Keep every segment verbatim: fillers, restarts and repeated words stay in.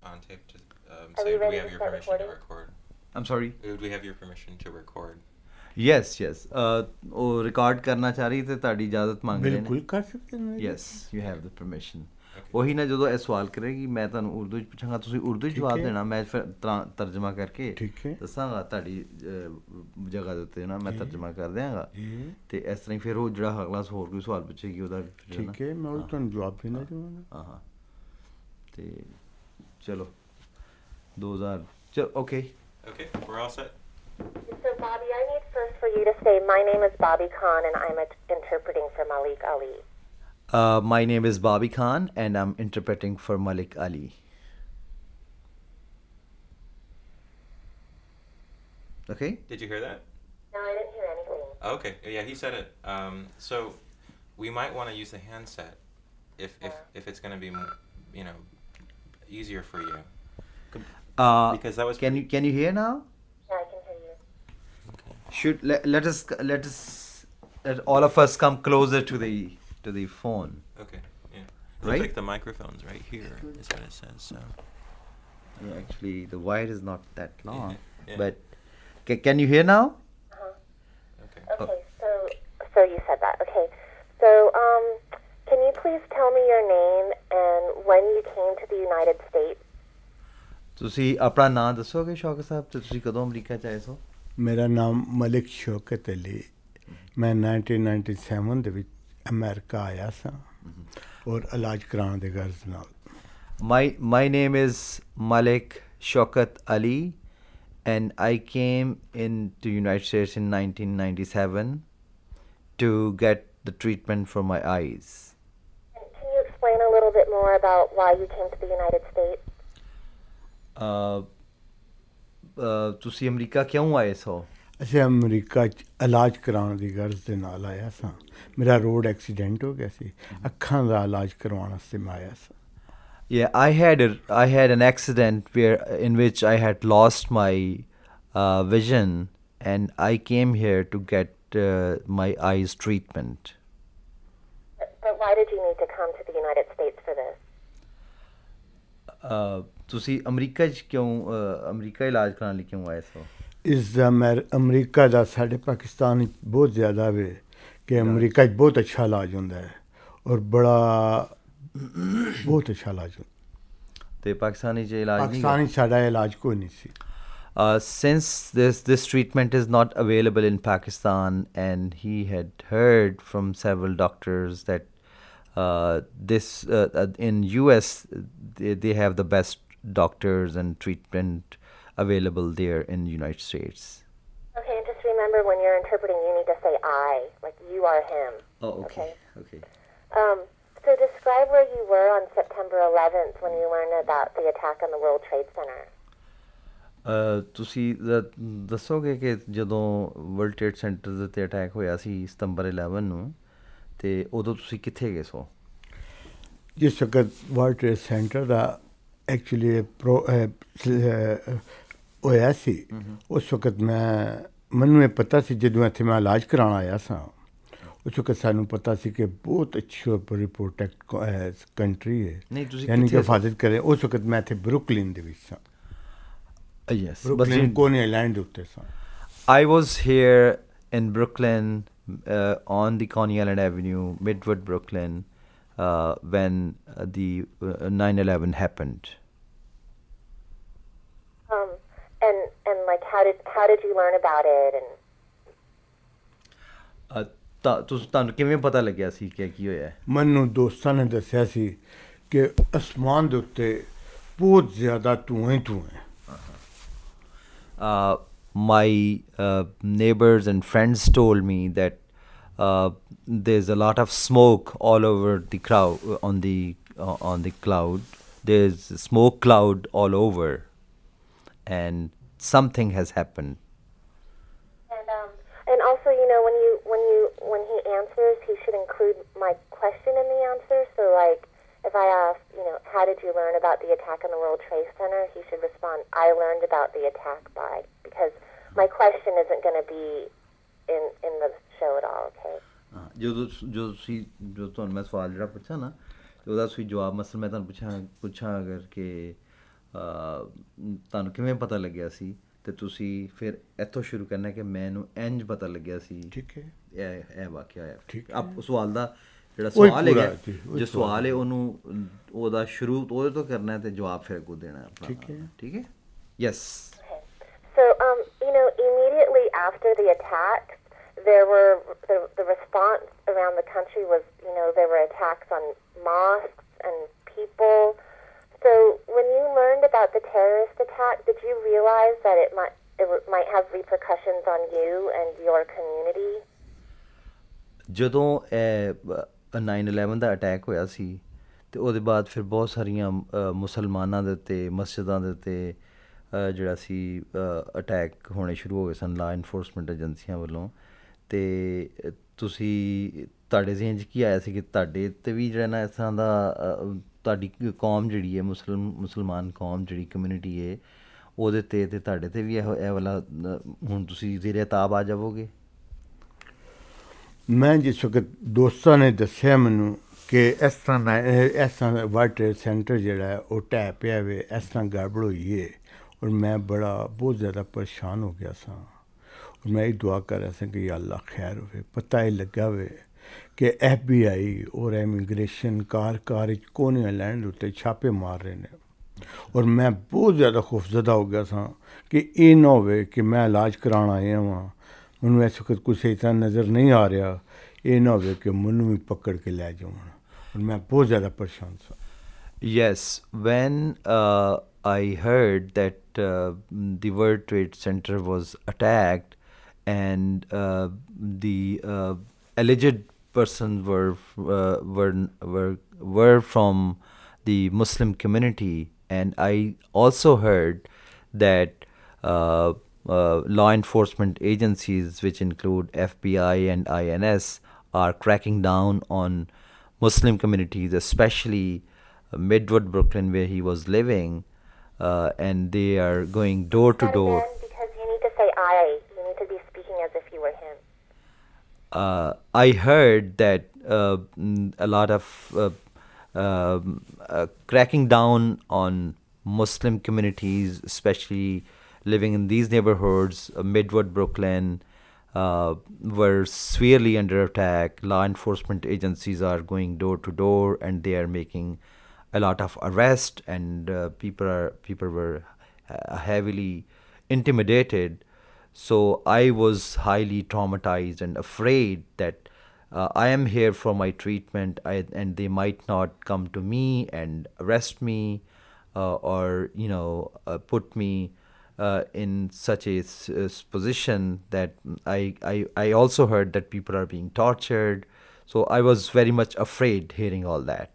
on tape to um, Are say, we do we ready have to your start permission to recording? record? I'm sorry. Do we have your permission to record? Yes, yes. Uh, ਉਹ record ਕਰਨਾ ਚਾਹ ਰਹੀ ਤੇ ਤੁਹਾਡੀ ਇਜਾਜ਼ਤ ਮੰਗ ਰਹੇ ਨੇ. ਬਿਲਕੁਲ ਕਰ ਸਕਦੇ ਨੇ. Yes, you have the permission. Okay. ਉਹੀ ਨਾ ਜਦੋਂ ਇਹ ਸਵਾਲ ਕਰੇਗੀ ਮੈਂ ਤੁਹਾਨੂੰ ਉਰਦੂ 'ਚ ਪੁੱਛਾਂਗਾ, ਤੁਸੀਂ ਉਰਦੂ 'ਚ ਜਵਾਬ ਦੇਣਾ, ਮੈਂ ਫਿਰ ਤਰਾਂ ਤਰਜਮਾ ਕਰਕੇ ਦੱਸਾਂਗਾ ਤੁਹਾਡੀ ਜਗ੍ਹਾ ਦੇ ਉੱਤੇ ਨਾ, ਮੈਂ ਤਰਜਮਾ ਕਰ ਦਿਆਂਗਾ ਤੇ ਇਸ ਤਰ੍ਹਾਂ ਹੀ ਫਿਰ ਉਹ ਜਿਹੜਾ ਅਗਲਾ ਹੋਰ ਕੋਈ ਸਵਾਲ ਪੁੱਛੇਗੀ ਉਹਦਾ ਠੀਕ ਹੈ, ਮੈਂ ਉਹ ਤੁਹਾਨੂੰ ਜਵਾਬ ਦੇਣਾ ਚਾਹਾਂਗਾ. ਹਾਂ ਹਾਂ ਤੇ ਚਲੋ ਦੋ ਹਜ਼ਾਰ ਚਲੋ. Okay Okay, we're all set. So, Bobby, I need first for you to say, my name is Bobby Khan, and I'm interpreting for Malik Ali. Uh, my name is Bobby Khan, and I'm interpreting for Malik Ali. Okay? Did you hear that? No, I didn't hear anything. Okay, yeah, he said it. Um, so we might want to use the handset if if if it's going to be, you know, easier for you. Uh, Because that was. Can you can you hear now? Yeah, I can hear you. Okay. Should let, let us let us let all of us come closer to the to the phone. Okay. Yeah. It Right? looks like the microphone's right here. Is what it says. So. Yeah, actually, the wire is not that long. Yeah, yeah. But ca- can you hear now? Uh-huh. Okay. Okay, so so you said that. Okay. So, um, can you please tell me your name and when you came to the United States? ਤੁਸੀਂ ਆਪਣਾ ਨਾਮ ਦੱਸੋਗੇ ਸ਼ੌਕਤ ਸਾਹਿਬ ਤੇ ਤੁਸੀਂ ਕਦੋਂ America 'ਚ ਆਏ ਸੋ? ਮੇਰਾ ਨਾਮ ਮਲਿਕ ਸ਼ੌਕਤ ਅਲੀ. ਮੈਂ ਨਾਈਨਟੀਨ ਨਾਈਨਟੀ ਸੈਵਨ ਦੇ ਵਿੱਚ ਅਮਰੀਕਾ ਆਇਆ ਸਾਂ ਔਰ ਇਲਾਜ ਕਰਾਉਣ ਦੇ ਗਰਜ਼ ਨਾਲ. My my name is Malik Shaukat Ali, and I came into United States in nineteen ninety-seven to get the treatment for my eyes. And can you explain a little bit more about why you came to the United States? Uh, uh, ਤੁਸੀਂ America ਕਿਉਂ ਆਏ ਸੋ? ਅਸੀਂ America 'ਚ ਇਲਾਜ ਕਰਾਉਣ ਦੀ ਗਰਜ਼ ਦੇ ਨਾਲ ਆਇਆ ਸਾਂ. ਮੇਰਾ ਰੋਡ ਐਕਸੀਡੈਂਟ ਹੋ ਗਿਆ ਸੀ, ਅੱਖਾਂ ਦਾ ਇਲਾਜ ਕਰਵਾਉਣ ਵਾਸਤੇ ਮੈਂ ਆਇਆ ਸਾਂ. Yeah, I had a, I had an accident where in which I had lost my uh, vision, and I came here to get uh, my eyes treatment. But, but why did you need to come to the United States for this? Uh, ਤੁਸੀਂ America 'ਚ ਕਿਉਂ uh, America ਇਲਾਜ ਕਰਾਉਣ ਲਈ ਕਿਉਂ ਆਏ ਸੋ? ਇਸ ਦਾ ਮੈਂ ਅਮਰੀਕਾ ਦਾ ਸਾਡੇ ਪਾਕਿਸਤਾਨ ਵਿੱਚ ਬਹੁਤ ਜ਼ਿਆਦਾ ਵੇ ਕਿ ਅਮਰੀਕਾ 'ਚ ਬਹੁਤ ਅੱਛਾ ਇਲਾਜ ਹੁੰਦਾ ਹੈ ਔਰ ਬੜਾ ਬਹੁਤ ਅੱਛਾ ਇਲਾਜ ਹੁੰਦਾ. ਤੇ ਪਾਕਿਸਤਾਨੀ 'ਚ ਇਲਾਜ ਨਹੀਂ? ਪਾਕਿਸਤਾਨ 'ਚ ਸਾਡਾ ਇਲਾਜ ਕੋਈ ਨਹੀਂ ਸੀ. Uh, since this this treatment is not available in Pakistan, and he had heard from several doctors that uh, this uh, uh, in U S they, they have the best doctors and treatment available there in the United States. Okay, and just remember when you're interpreting, you need to say I, like you are him. Oh, okay, okay. Um, so describe where you were on September eleventh when you learned about the attack on the World Trade Center. Uh, ਤੁਸੀਂ ਦ- ਦੱਸੋਗੇ ਕਿ ਜਦੋਂ world trade centre ਦੇ ਉੱਤੇ attack ਹੋਇਆ ਸੀ ਸਤੰਬਰ eleven ਨੂੰ, ਤੇ ਉਦੋਂ ਤੁਸੀਂ ਕਿੱਥੇ ਗਏ ਸੋ? ਜਿਸ ਵਕਤ ਵਰਲਡ ਟ੍ਰੇਡ ਸੈਂਟਰ ਦਾ ਐਕਚੁਅਲੀ ਪ੍ਰੋ ਹੋਇਆ ਸੀ, ਉਸ ਵਕਤ ਮੈਂ ਮੈਨੂੰ ਇਹ ਪਤਾ ਸੀ ਜਦੋਂ ਇੱਥੇ ਮੈਂ ਇਲਾਜ ਕਰਾਉਣ ਆਇਆ ਸਾਂ, ਉਸ ਵਕਤ ਸਾਨੂੰ ਪਤਾ ਸੀ ਕਿ ਬਹੁਤ ਅੱਛੀ ਬੜੀ ਪ੍ਰੋਟੈਕਟ ਕੰਟਰੀ ਹੈ, ਨਹੀਂ ਤੁਸੀਂ ਯਾਨੀ ਕਿ ਕਿੱਥੇ? ਹਿਫਾਜ਼ਤ ਕਰੇ. ਉਸ ਵਕਤ ਮੈਂ ਇੱਥੇ ਬਰੁਕਲਿਨ ਦੇ ਵਿੱਚ ਸਾਂ. Uh, yes, but Brooklyn you- Coney Island ਦੇ ਉੱਤੇ ਸਾਂ. I was here in Brooklyn uh, on the Coney Island Avenue, Midwood, Brooklyn, uh, when uh, the uh, nine eleven happened. Um, and and like how did how did you learn about it? And Uh, ਤਾਂ ਤੁਸੀਂ ਤੁਹਾਨੂੰ ਕਿਵੇਂ ਪਤਾ ਲੱਗਿਆ ਸੀ ਕਿ ਕੀ ਹੋਇਆ? ਮੈਨੂੰ ਦੋਸਤਾਂ ਨੇ ਦੱਸਿਆ ਸੀ ਕਿ ਅਸਮਾਨ ਦੇ ਉੱਤੇ ਬਹੁਤ ਜ਼ਿਆਦਾ ਧੂਆਂ ਹੀ ਧੂਆਂ. Uh, my uh, neighbors and friends told me that uh, there's a lot of smoke all over the crowd on the uh, on the cloud. There's a smoke cloud all over, and something has happened. and um and also, you know, when you when you when he answers, he should include my question in the answer. So like if I ask, you know, how did you learn about the attack on the World Trade Center, he should respond, I learned about the attack by, because my question isn't going to be in in the show at all, okay? ਜਦੋਂ ਜੋ ਤੁਸੀਂ ਜੋ ਤੁਹਾਨੂੰ ਮੈਂ ਸਵਾਲ ਜਿਹੜਾ ਪੁੱਛਾ ਨਾ, ਤੇ ਉਹਦਾ ਤੁਸੀਂ ਜਵਾਬ ਮਸਲ ਮੈਂ ਤੁਹਾਨੂੰ ਪੁੱਛਾਂ ਪੁੱਛਾਂ ਅਗਰ ਕਿ ਤੁਹਾਨੂੰ ਕਿਵੇਂ ਪਤਾ ਲੱਗਿਆ ਸੀ ਤੇ ਤੁਸੀਂ ਫਿਰ ਇੱਥੋਂ ਸ਼ੁਰੂ ਕਰਨਾ ਕਿ ਮੈਨੂੰ ਇੰਜ ਪਤਾ ਲੱਗਿਆ ਸੀ ਠੀਕ ਹੈ ਇਹ ਇਹ ਵਾਕਿਆ ਹੈ ਠੀਕ ਆਪ ਸਵਾਲ ਦਾ ਜਿਹੜਾ ਸਵਾਲ ਹੈਗਾ ਜੋ ਸਵਾਲ ਹੈ ਉਹਨੂੰ ਉਹਦਾ ਸ਼ੁਰੂ ਉਹਦੇ ਤੋਂ ਕਰਨਾ ਹੈ ਤੇ ਜਵਾਬ ਫਿਰ ਅੱਗੋਂ ਦੇਣਾ ਆਪਣਾ ਠੀਕ ਹੈ ਠੀਕ ਹੈ yes So, um, you know, immediately after the attack, there were the, the response around the country was, you know, there were attacks on mosques and people. So, when you learned about the terrorist attack, did you realize that it might it w- might have repercussions on you and your community? ਜਦੋਂ ਇਹ nine eleven ਦਾ attack ਹੋਇਆ ਸੀ ਤੇ ਉਹਦੇ ਬਾਅਦ ਫਿਰ ਬਹੁਤ ਸਾਰੀਆਂ ਮੁਸਲਮਾਨਾਂ ਦੇ ਉੱਤੇ ਮਸਜਿਦਾਂ ਦੇ ਉੱਤੇ ਜਿਹੜਾ ਸੀ ਅਟੈਕ ਹੋਣੇ ਸ਼ੁਰੂ ਹੋ ਗਏ ਸਨ ਲਾ ਇਨਫੋਰਸਮੈਂਟ ਏਜੰਸੀਆਂ ਵੱਲੋਂ ਅਤੇ ਤੁਸੀਂ ਤੁਹਾਡੇ ਜ਼ਿਹਨ 'ਚ ਕੀ ਆਇਆ ਸੀ ਕਿ ਤੁਹਾਡੇ 'ਤੇ ਵੀ ਜਿਹੜਾ ਨਾ ਇਸ ਤਰ੍ਹਾਂ ਦਾ ਤੁਹਾਡੀ ਕੌਮ ਜਿਹੜੀ ਹੈ ਮੁਸਲਮ ਮੁਸਲਮਾਨ ਕੌਮ ਜਿਹੜੀ ਕਮਿਊਨਿਟੀ ਹੈ ਉਹਦੇ 'ਤੇ ਅਤੇ ਤੁਹਾਡੇ 'ਤੇ ਵੀ ਇਹੋ ਇਹ ਵਾਲਾ ਹੁਣ ਤੁਸੀਂ ਜ਼ੇਰੇ ਤਾਬ ਆ ਜਾਵੋਗੇ ਮੈਂ ਜਿਸ ਵਕਤ ਦੋਸਤਾਂ ਨੇ ਦੱਸਿਆ ਮੈਨੂੰ ਕਿ ਇਸ ਤਰ੍ਹਾਂ ਇਸ ਤਰ੍ਹਾਂ ਵਰਲਡ ਟ੍ਰੇਡ ਸੈਂਟਰ ਜਿਹੜਾ ਹੈ ਉਹ ਢਹਿ ਪਿਆ ਵੇ ਇਸ ਤਰ੍ਹਾਂ ਗੜਬੜ ਹੋਈ ਹੈ ਔਰ ਮੈਂ ਬੜਾ ਬਹੁਤ ਜ਼ਿਆਦਾ ਪਰੇਸ਼ਾਨ ਹੋ ਗਿਆ ਸਾਂ ਔਰ ਮੈਂ ਇਹ ਦੁਆ ਕਰ ਰਿਹਾ ਸਾਂ ਕਿ ਯਾ ਅੱਲਾ ਖੈਰ ਹੋਵੇ ਪਤਾ ਇਹ ਲੱਗਾ ਵੇ ਕਿ ਐਫ ਬੀ ਆਈ ਔਰ ਇਮੀਗ੍ਰੇਸ਼ਨ ਕਾਰ ਕਾਰ ਵਿੱਚ ਕੋਨੇ ਆਈਲੈਂਡ ਉੱਤੇ ਛਾਪੇ ਮਾਰ ਰਹੇ ਨੇ ਔਰ ਮੈਂ ਬਹੁਤ ਜ਼ਿਆਦਾ ਖੌਫਜ਼ਦਾ ਹੋ ਗਿਆ ਸਾਂ ਕਿ ਇਹ ਨਾ ਹੋਵੇ ਕਿ ਮੈਂ ਇਲਾਜ ਕਰਾਉਣ ਆਇਆ ਹਾਂ ਮੈਨੂੰ ਇਸ ਵਕਤ ਕੁਛ ਇਸ ਤਰ੍ਹਾਂ ਨਜ਼ਰ ਨਹੀਂ ਆ ਰਿਹਾ ਇਹ ਨਾ ਹੋਵੇ ਕਿ ਮੈਨੂੰ ਵੀ ਪਕੜ ਕੇ ਲੈ ਜਾਣ ਔਰ ਮੈਂ ਬਹੁਤ ਜ਼ਿਆਦਾ ਪਰੇਸ਼ਾਨ ਸਾਂ Yes, when uh, I heard that uh, the World Trade Center was attacked and uh, the uh, alleged persons were uh, were were were from the Muslim community, and I also heard that uh, uh, law enforcement agencies, which include F B I and I N S, are cracking down on Muslim communities, especially Uh, Midwood, Brooklyn, where he was living, uh, and they are going door to door. Because you need to say I. You need to be speaking as if you were him. Uh, I heard that uh, a lot of uh, uh, uh, cracking down on Muslim communities, especially living in these neighborhoods, uh, Midwood, Brooklyn, uh, were severely under attack. Law enforcement agencies are going door to door, and they are making a lot of arrest, and uh, people are people were uh, heavily intimidated. So I was highly traumatized and afraid that uh, I am here for my treatment, I, and they might not come to me and arrest me, uh, or you know uh, put me uh, in such a s- s- position that I, I I also heard that people are being tortured. So I was very much afraid hearing all that.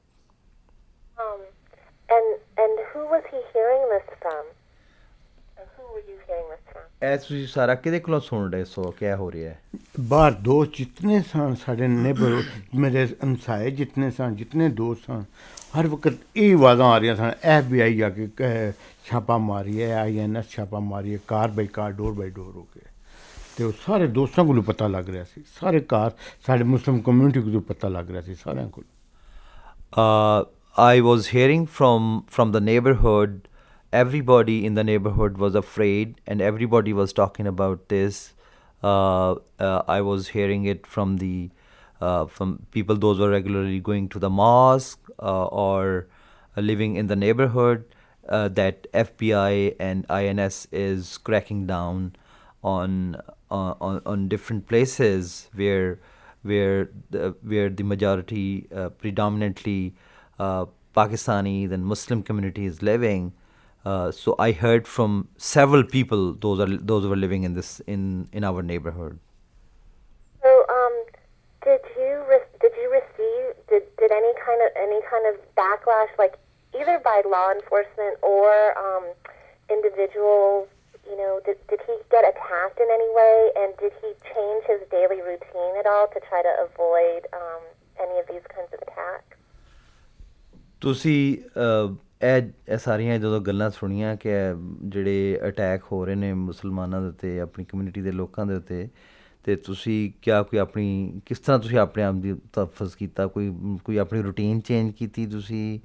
And who was he hearing this from? And who were you hearing this from? ਐ ਤੁਸੀਂ ਸਾਰਾ ਕਿਹਦੇ ਕੋਲੋਂ ਸੁਣ ਰਹੇ ਸੋ ਕਿਆ ਹੋ ਰਿਹਾ ਹੈ ਬਾਹਰ ਦੋਸਤ ਜਿਤਨੇ ਸਨ ਸਾਡੇ ਨੇਬਰ ਮੇਰੇ ਹਮਸਾਏ ਜਿਤਨੇ ਸਨ ਜਿਤਨੇ ਦੋਸਤ ਸਨ ਹਰ ਵਕਤ ਇਹ ਆਵਾਜ਼ਾਂ ਆ ਰਹੀਆਂ ਸਨ ਐਫ ਬੀ ਆਈ ਆ ਕੇ ਛਾਪਾ ਮਾਰੀ ਹੈ ਆਈ ਐਨ ਐਸ ਛਾਪਾ ਮਾਰੀ ਹੈ ਕਾਰ ਬਾਈ ਕਾਰ ਡੋਰ ਬਾਈ ਡੋਰ ਹੋ ਕੇ ਅਤੇ ਉਹ ਸਾਰੇ ਦੋਸਤਾਂ ਕੋਲੋਂ ਪਤਾ ਲੱਗ ਰਿਹਾ ਸੀ ਸਾਰੇ ਕਾਰ ਸਾਡੇ ਮੁਸਲਿਮ ਕਮਿਊਨਿਟੀ ਕੋਲੋਂ ਪਤਾ ਲੱਗ ਰਿਹਾ ਸੀ ਸਾਰਿਆਂ ਕੋਲ I was hearing from from the neighborhood. Everybody in the neighborhood was afraid, and everybody was talking about this. Uh, uh, I was hearing it from the uh, from people those were regularly going to the mosque uh, or uh, living in the neighborhood. Uh, that F B I and I N S is cracking down on uh, on on different places where where the, where the majority uh, predominantly. Uh, Pakistani and Muslim community is living. Uh, so I heard from several people. Those are those who were living in this in in our neighborhood. So, um, did you re- did you receive did, did any kind of any kind of backlash, like either by law enforcement or um, individuals? You know, did did he get attacked in any way, and did he change his daily routine at all to try to avoid um, any of these kinds of attacks? ਤੁਸੀਂ ਇਹ ਇਹ ਸਾਰੀਆਂ ਜਦੋਂ ਗੱਲਾਂ ਸੁਣੀਆਂ ਕਿ ਜਿਹੜੇ attack ਹੋ ਰਹੇ ਨੇ ਮੁਸਲਮਾਨਾਂ ਦੇ ਉੱਤੇ ਆਪਣੀ ਕਮਿਊਨਿਟੀ ਦੇ ਲੋਕਾਂ ਦੇ ਉੱਤੇ ਅਤੇ ਤੁਸੀਂ ਕਿਆ ਕੋਈ ਆਪਣੀ ਕਿਸ ਤਰ੍ਹਾਂ ਤੁਸੀਂ ਆਪਣੇ ਆਪ ਦੀ ਤਹੱਫੁਜ਼ ਕੀਤਾ ਕੋਈ ਕੋਈ ਆਪਣੀ ਰੂਟੀਨ ਚੇਂਜ ਕੀਤੀ ਤੁਸੀਂ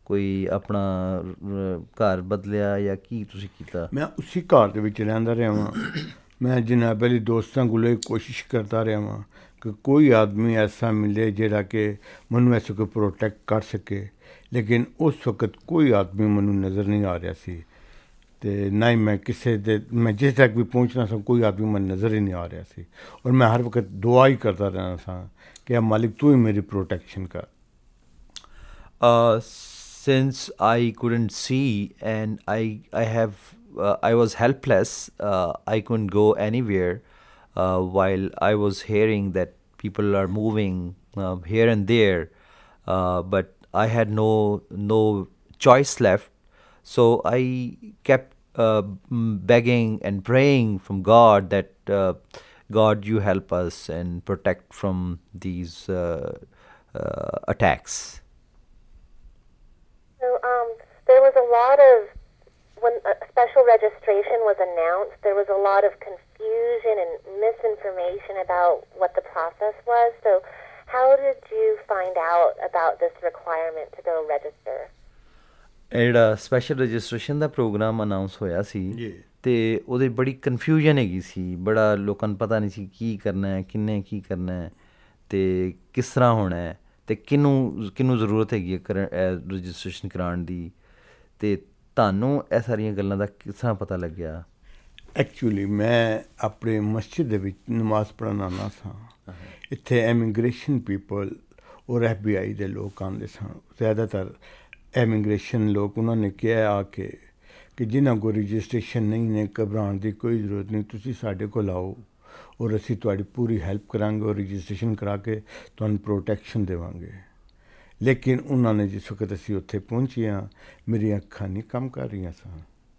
ਕੋਈ ਆਪਣਾ ਰ- ਘਰ ਬਦਲਿਆ ਜਾਂ ਕੀ ਤੁਸੀਂ ਕੀਤਾ? ਮੈਂ ਉਸੇ ਘਰ ਦੇ ਵਿੱਚ ਰਹਿੰਦਾ ਰਿਹਾ ਵਾਂ। ਮੈਂ ਜਨਾਬ ਅਲੀ ਦੋਸਤਾਂ ਕੋਲੋਂ ਇਹ ਕੋਸ਼ਿਸ਼ ਕਰਦਾ ਰਿਹਾ ਵਾਂ ਕਿ ਕੋਈ ਆਦਮੀ ਐਸਾ ਮਿਲੇ ਜਿਹੜਾ ਕਿ ਮੈਨੂੰ ਐਸੇ ਕੋਈ ਪ੍ਰੋਟੈਕਟ ਕਰ ਸਕੇ, ਲੇਕਿਨ ਉਸ ਵਕਤ ਕੋਈ ਆਦਮੀ ਮੈਨੂੰ ਨਜ਼ਰ ਨਹੀਂ ਆ ਰਿਹਾ ਸੀ। ਅਤੇ ਨਾ ਹੀ ਮੈਂ ਕਿਸੇ ਦੇ ਮੈਂ ਜਿਸ ਤੱਕ ਵੀ ਪਹੁੰਚਣਾ ਸਾਂ ਕੋਈ ਆਦਮੀ ਮੈਨੂੰ ਨਜ਼ਰ ਹੀ ਨਹੀਂ ਆ ਰਿਹਾ ਸੀ। ਔਰ ਮੈਂ ਹਰ ਵਕਤ ਦੁਆ ਹੀ ਕਰਦਾ ਰਹਿਣਾ ਸਾਂ ਕਿ ਮਾਲਿਕ ਤੂੰ ਹੀ ਮੇਰੀ ਪ੍ਰੋਟੈਕਸ਼ਨ ਕਰ। Uh, since I couldn't see and I I have uh, I was helpless, uh, I couldn't go anywhere uh, while I was hearing that people are moving uh, here and there, uh, but I had no no choice left, so I kept uh, mm, begging and praying from God that uh, God, you help us and protect from these uh, uh, attacks. So um, there was a lot of, when a special registration was announced, there was a lot of confusion and misinformation about what the process was. So how did you find out about this requirement to go register? ਇਹ ਜਿਹੜਾ special registration ਦਾ program announce ਹੋਇਆ ਸੀ ਜੀ। ਅਤੇ ਉਹਦੇ ਬੜੀ confusion ਹੈਗੀ ਸੀ, ਬੜਾ ਲੋਕਾਂ ਨੂੰ ਪਤਾ ਨਹੀਂ ਸੀ ਕੀ ਕਰਨਾ ਹੈ, ਕਿੰਨੇ ਕੀ ਕਰਨਾ ਹੈ ਅਤੇ ਕਿਸ ਤਰ੍ਹਾਂ ਹੋਣਾ ਹੈ ਅਤੇ ਕਿਹਨੂੰ ਕਿਹਨੂੰ ਜ਼ਰੂਰਤ ਹੈਗੀ ਹੈ ਕਰ ਰਜਿਸਟ੍ਰੇਸ਼ਨ ਕਰਾਉਣ ਦੀ, ਅਤੇ ਤੁਹਾਨੂੰ ਇਹ ਸਾਰੀਆਂ ਗੱਲਾਂ ਦਾ ਕਿਸ ਤਰ੍ਹਾਂ ਪਤਾ ਲੱਗਿਆ? ਐਕਚੁਅਲੀ ਮੈਂ ਆਪਣੇ ਮਸਜਿਦ ਦੇ ਵਿੱਚ ਨਮਾਜ਼ ਪੜ੍ਹਨ ਆਉਂਦਾ ਸਾਂ। ਇੱਥੇ ਐਮੀਗ੍ਰੇਸ਼ਨ ਪੀਪਲ ਔਰ ਐਫ ਬੀ ਆਈ ਦੇ ਲੋਕ ਆਉਂਦੇ ਸਨ। ਜ਼ਿਆਦਾਤਰ ਐਮੀਗ੍ਰੇਸ਼ਨ ਲੋਕ, ਉਹਨਾਂ ਨੇ ਕਿਹਾ ਆ ਕੇ ਕਿ ਜਿਨ੍ਹਾਂ ਕੋਲ ਰਜਿਸਟ੍ਰੇਸ਼ਨ ਨਹੀਂ ਨੇ ਘਬਰਾਉਣ ਦੀ ਕੋਈ ਜ਼ਰੂਰਤ ਨਹੀਂ, ਤੁਸੀਂ ਸਾਡੇ ਕੋਲ ਆਓ ਔਰ ਅਸੀਂ ਤੁਹਾਡੀ ਪੂਰੀ ਹੈਲਪ ਕਰਾਂਗੇ ਔਰ ਰਜਿਸਟ੍ਰੇਸ਼ਨ ਕਰਾ ਕੇ ਤੁਹਾਨੂੰ ਪ੍ਰੋਟੈਕਸ਼ਨ ਦੇਵਾਂਗੇ। ਲੇਕਿਨ ਉਹਨਾਂ ਨੇ ਜਿਸ ਵਕਤ ਅਸੀਂ ਉੱਥੇ ਪਹੁੰਚੇ ਹਾਂ, ਮੇਰੀਆਂ ਅੱਖਾਂ ਨਹੀਂ ਕੰਮ ਕਰ ਰਹੀਆਂ ਸਨ।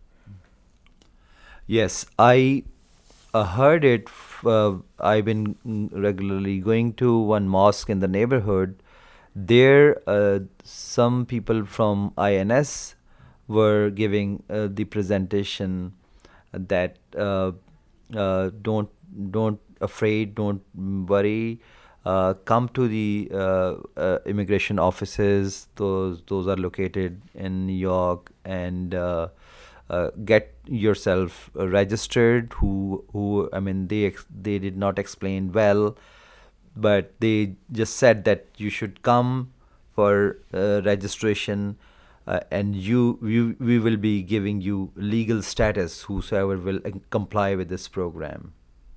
Yes, I uh, heard it. F- uh, I've been mm, regularly going to one mosque in the neighborhood. There, uh, some people from I N S were giving uh, the presentation that uh, uh, don't don't afraid, don't worry. Uh, come to the uh, uh, immigration offices. Those those are located in New York, and uh, uh, get yourself uh, registered. Who who I mean, they ex- they did not explain well, but they just said that you should come for uh, registration, uh, and you we, we will be giving you legal status whosoever will uh, comply with this program.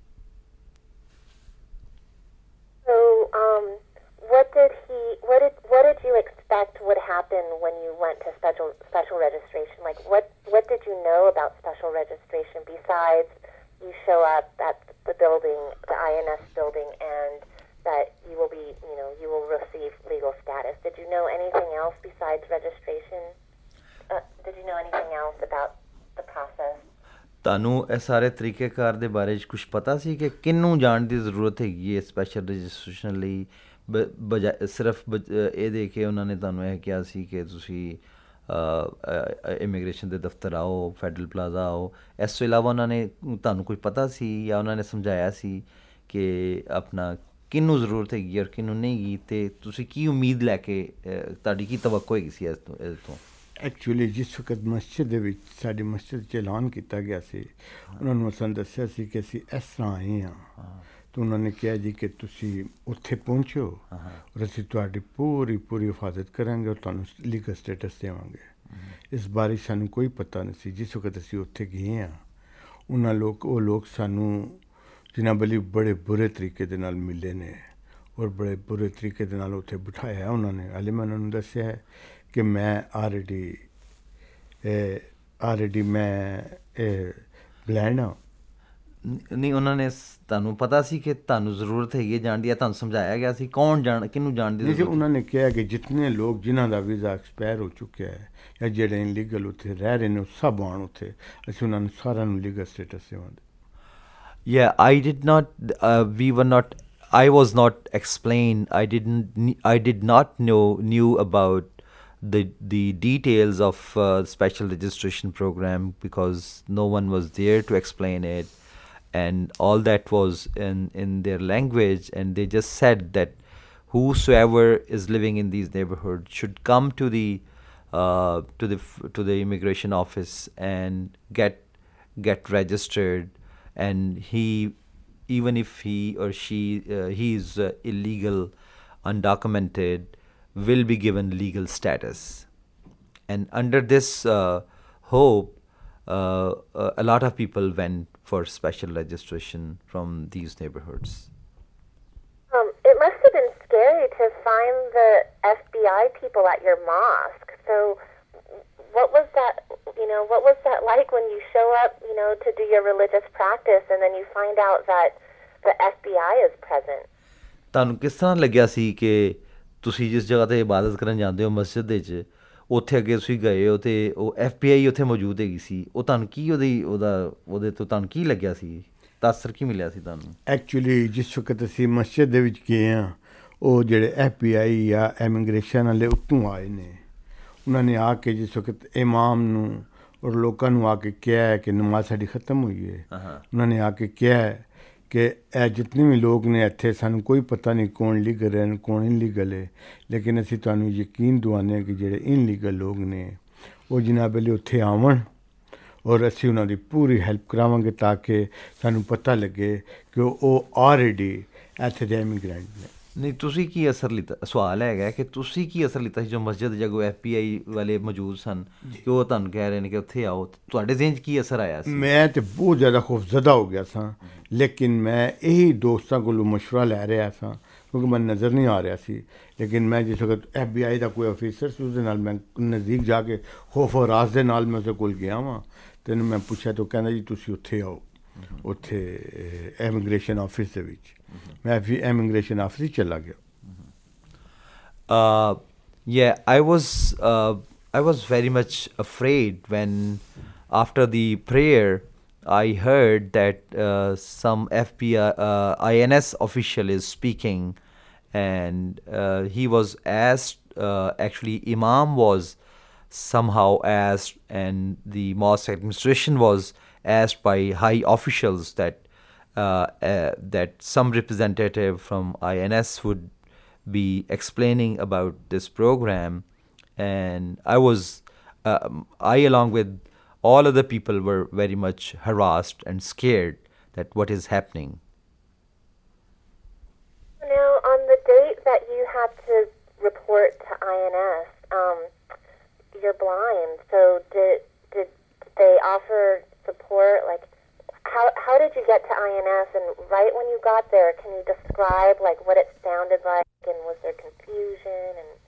So um, what did he, what did, what did you expect would happen when you went to special, special registration? Like what, what did you know about special registration besides you show up at the building, the I N S building, and that you will be, you know, you will receive legal status? Did you know anything else besides registration? Uh, did you know anything else about the process? ਤੁਹਾਨੂੰ ਇਹ ਸਾਰੇ ਤਰੀਕੇਕਾਰ ਦੇ ਬਾਰੇ 'ਚ ਕੁਛ ਪਤਾ ਸੀ ਕਿ ਕਿਹਨੂੰ ਜਾਣ ਦੀ ਜ਼ਰੂਰਤ ਹੈਗੀ ਹੈ ਸਪੈਸ਼ਲ ਰਜਿਸਟ੍ਰੇਸ਼ਨ ਲਈ, ਬ ਬਜਾ ਸਿਰਫ ਬਜ ਇਹ ਦੇ ਕੇ ਉਹਨਾਂ ਨੇ ਤੁਹਾਨੂੰ ਇਹ ਕਿਹਾ ਸੀ ਕਿ ਤੁਸੀਂ ਇਮੀਗ੍ਰੇਸ਼ਨ ਦੇ ਦਫ਼ਤਰ ਆਓ, ਫੈਡਰਲ ਪਲਾਜ਼ਾ ਆਓ? ਇਸ ਤੋਂ ਇਲਾਵਾ ਉਹਨਾਂ ਨੇ ਤੁਹਾਨੂੰ ਕੁਝ ਪਤਾ ਸੀ ਜਾਂ ਉਹਨਾਂ ਨੇ ਸਮਝਾਇਆ ਸੀ ਕਿ ਆਪਣਾ ਕਿਹਨੂੰ ਜ਼ਰੂਰਤ ਹੈਗੀ ਔਰ ਕਿਹਨੂੰ ਨਹੀਂ ਗੀ, ਅਤੇ ਤੁਸੀਂ ਕੀ ਉਮੀਦ ਲੈ ਕੇ ਤੁਹਾਡੀ ਕੀ ਤਵੱਕੋ ਹੈਗੀ ਸੀ ਇਸ ਤੋਂ ਇਸ ਤੋਂ? ਐਕਚੁਅਲੀ ਜਿਸ ਵਕਤ ਮਸਜਿਦ ਦੇ ਵਿੱਚ ਸਾਡੀ ਮਸਜਿਦ 'ਚ ਐਲਾਨ ਕੀਤਾ ਗਿਆ ਸੀ, ਉਹਨਾਂ ਨੂੰ ਸਾਨੂੰ ਦੱਸਿਆ ਸੀ ਕਿ ਅਸੀਂ ਇਸ ਤਰ੍ਹਾਂ ਆਏ ਹਾਂ, ਤਾਂ ਉਹਨਾਂ ਨੇ ਕਿਹਾ ਜੀ ਕਿ ਤੁਸੀਂ ਉੱਥੇ ਪਹੁੰਚੋ ਔਰ ਅਸੀਂ ਤੁਹਾਡੀ ਪੂਰੀ ਪੂਰੀ ਹਿਫਾਜ਼ਤ ਕਰਾਂਗੇ ਔਰ ਤੁਹਾਨੂੰ ਲੀਗਲ ਸਟੇਟਸ ਦੇਵਾਂਗੇ। ਇਸ ਬਾਰੇ ਸਾਨੂੰ ਕੋਈ ਪਤਾ ਨਹੀਂ ਸੀ। ਜਿਸ ਵਕਤ ਅਸੀਂ ਉੱਥੇ ਗਏ ਹਾਂ, ਉਹਨਾਂ ਲੋਕ ਉਹ ਲੋਕ ਸਾਨੂੰ ਜਨਾਬ ਅਲੀ ਬੜੇ ਬੁਰੇ ਤਰੀਕੇ ਦੇ ਨਾਲ ਮਿਲੇ ਨੇ ਔਰ ਬੜੇ ਬੁਰੇ ਤਰੀਕੇ ਦੇ ਨਾਲ ਉੱਥੇ ਬਿਠਾਇਆ ਉਹਨਾਂ ਨੇ। ਹਾਲੇ ਮੈਂ ਉਹਨਾਂ ਨੂੰ ਦੱਸਿਆ ਹੈ ਕਿ ਮੈਂ ਆਲਰੇਡੀ ਆਲਰੇਡੀ ਮੈਂ ਬਲੈਂਡ ਹਾਂ। ਨਹੀਂ, ਉਹਨਾਂ ਨੇ ਤੁਹਾਨੂੰ ਪਤਾ ਸੀ ਕਿ ਤੁਹਾਨੂੰ ਜ਼ਰੂਰਤ ਹੈਗੀ ਹੈ ਜਾਣ ਦੀ, ਤੁਹਾਨੂੰ ਸਮਝਾਇਆ ਗਿਆ ਸੀ ਕੌਣ ਜਾਣ ਕਿਹਨੂੰ ਜਾਣ ਦੀ ਨਹੀਂ? ਉਹਨਾਂ ਨੇ ਕਿਹਾ ਕਿ ਜਿਤਨੇ ਲੋਕ ਜਿਨ੍ਹਾਂ ਦਾ ਵੀਜ਼ਾ ਐਕਸਪਾਇਰ ਹੋ ਚੁੱਕਿਆ ਹੈ ਜਾਂ ਜਿਹੜੇ ਇਨਲੀਗਲ ਉੱਥੇ ਰਹਿ ਰਹੇ ਨੇ, ਉਹ ਸਭ ਆਉਣ ਉੱਥੇ, ਅਸੀਂ ਉਹਨਾਂ ਨੂੰ ਸਾਰਿਆਂ ਨੂੰ ਲੀਗਲ ਸਟੇਟਸ ਦੇਵਾਂਗੇ। Yeah, I did not, uh, we were not, I was not explained, I didn't, I did not know, knew about the the details of uh, special registration program because no one was there to explain it, and all that was in, in their language, and they just said that whosoever is living in these neighborhoods should come to the uh, to the f- to the immigration office and get get registered, and he, even if he or she uh, he is uh, illegal, undocumented, will be given legal status. And under this uh, hope, uh, uh, a lot of people went for special registration from these neighborhoods. Um, it must have been scary to find the F B I people at your mosque. So, what was that? You know, what was that like when you show up, you know, to do your religious practice, and then you find out that the F B I is present? ਤੁਹਾਨੂੰ ਕਿਸ ਤਰ੍ਹਾਂ ਲੱਗਿਆ ਸੀ ਕਿ ਤੁਸੀਂ ਜਿਸ ਜਗ੍ਹਾ 'ਤੇ ਇਬਾਦਤ ਕਰਨ ਜਾਂਦੇ ਹੋ ਮਸਜਿਦ ਦੇ 'ਚ, ਉੱਥੇ ਅੱਗੇ ਤੁਸੀਂ ਗਏ ਹੋ ਅਤੇ ਉਹ ਐਫ ਪੀ ਆਈ ਉੱਥੇ ਮੌਜੂਦ ਹੈਗੀ ਸੀ, ਉਹ ਤੁਹਾਨੂੰ ਕੀ ਉਹਦੀ ਉਹਦਾ ਉਹਦੇ ਤੋਂ ਤੁਹਾਨੂੰ ਕੀ ਲੱਗਿਆ ਸੀ, ਤਾਸਰ ਕੀ ਮਿਲਿਆ ਸੀ ਤੁਹਾਨੂੰ? ਐਕਚੁਅਲੀ ਜਿਸ ਵਕਤ ਅਸੀਂ ਮਸਜਿਦ ਦੇ ਵਿੱਚ ਗਏ ਹਾਂ, ਉਹ ਜਿਹੜੇ ਐਫ ਪੀ ਆਈ ਜਾਂ ਇਮੀਗ੍ਰੇਸ਼ਨ ਵਾਲੇ ਉੱਤੋਂ ਆਏ ਨੇ, ਉਹਨਾਂ ਨੇ ਆ ਕੇ ਜਿਸ ਵਕਤ ਇਮਾਮ ਨੂੰ ਔਰ ਲੋਕਾਂ ਨੂੰ ਆ ਕੇ ਕਿਹਾ ਕਿ ਨਮਾਜ਼ ਸਾਡੀ ਖਤਮ ਹੋਈ ਹੈ, ਉਹਨਾਂ ਨੇ ਆ ਕੇ ਕਿਹਾ ਕਿ ਇਹ ਜਿਤਨੇ ਵੀ ਲੋਕ ਨੇ ਇੱਥੇ ਸਾਨੂੰ ਕੋਈ ਪਤਾ ਨਹੀਂ ਕੌਣ ਲੀਗਲ ਹੈ ਕੌਣ ਇਨਲੀਗਲ ਹੈ, ਲੇਕਿਨ ਅਸੀਂ ਤੁਹਾਨੂੰ ਯਕੀਨ ਦਿਵਾਉਂਦੇ ਹਾਂ ਕਿ ਜਿਹੜੇ ਇਨਲੀਗਲ ਲੋਕ ਨੇ ਉਹ ਜਨਾਬ ਵੇਲੇ ਉੱਥੇ ਆਵਣ ਔਰ ਅਸੀਂ ਉਹਨਾਂ ਦੀ ਪੂਰੀ ਹੈਲਪ ਕਰਾਵਾਂਗੇ ਤਾਂ ਕਿ ਸਾਨੂੰ ਪਤਾ ਲੱਗੇ ਕਿ ਉਹ ਆਲਰੇਡੀ ਇੱਥੇ ਦੇ ਇਮੀਗ੍ਰੈਂਟ ਨੇ। ਨਹੀਂ, ਤੁਸੀਂ ਕੀ ਅਸਰ ਲਿੱਤਾ? ਸਵਾਲ ਹੈਗਾ ਕਿ ਤੁਸੀਂ ਕੀ ਅਸਰ ਲਿੱਤਾ ਸੀ ਜੋ ਮਸਜਿਦ ਜਗੋ ਐਫ ਪੀ ਆਈ ਵਾਲੇ ਮੌਜੂਦ ਸਨ ਕਿ ਉਹ ਤੁਹਾਨੂੰ ਕਹਿ ਰਹੇ ਨੇ ਕਿ ਉੱਥੇ ਆਓ, ਤੁਹਾਡੇ ਜ਼ਿਹਨ 'ਚ ਕੀ ਅਸਰ ਆਇਆ ਸੀ? ਮੈਂ ਤਾਂ ਬਹੁਤ ਜ਼ਿਆਦਾ ਖੌਫਜ਼ਦਾ ਹੋ ਗਿਆ ਸਾਂ, ਲੇਕਿਨ ਮੈਂ ਇਹੀ ਦੋਸਤਾਂ ਕੋਲੋਂ ਮਸ਼ਵਰਾ ਲੈ ਰਿਹਾ ਸਾਂ ਕਿਉਂਕਿ ਮੈਨੂੰ ਨਜ਼ਰ ਨਹੀਂ ਆ ਰਿਹਾ ਸੀ, ਲੇਕਿਨ ਮੈਂ ਜਿਸ ਵਕਤ ਐਫ ਬੀ ਆਈ ਦਾ ਕੋਈ ਅਫੀਸਰ ਸੀ ਉਸਦੇ ਨਾਲ ਮੈਂ ਨਜ਼ਦੀਕ ਜਾ ਕੇ ਖੌਫ ਔਰ ਰਾਜ਼ ਦੇ ਨਾਲ ਮੈਂ ਉਸਦੇ ਕੋਲ ਗਿਆ ਵਾਂ ਅਤੇ ਇਹਨੂੰ ਮੈਂ ਪੁੱਛਿਆ ਤਾਂ ਉਹ ਕਹਿੰਦਾ ਜੀ ਤੁਸੀਂ ਉੱਥੇ ਆਓ, ਉੱਥੇ ਇਮੀਗ੍ਰੇਸ਼ਨ ਆਫਿਸ ਦੇ ਵਿੱਚ। ਮੈਂ ਫਿਰ ਇਮੀਗ੍ਰੇਸ਼ਨ ਆਫਿਸ ਹੀ ਚਲਾ ਗਿਆ। Uh, yeah, I was uh, I was very much afraid when, after the prayer, I heard that uh, some F B I uh, I N S official is speaking, and uh, he was asked. Uh, actually, Imam was somehow asked, and the mosque administration was asked by high officials that uh, uh, that some representative from I N S would be explaining about this program, and I was uh, I along with all other people were very much harassed and scared that what is happening. Now, on the date that you had to report to I N S, um, you're blind, so did, did did they offer support? Like, how how did you get to I N S? And right when you got there, can you describe like what it sounded like, and was there confusion? And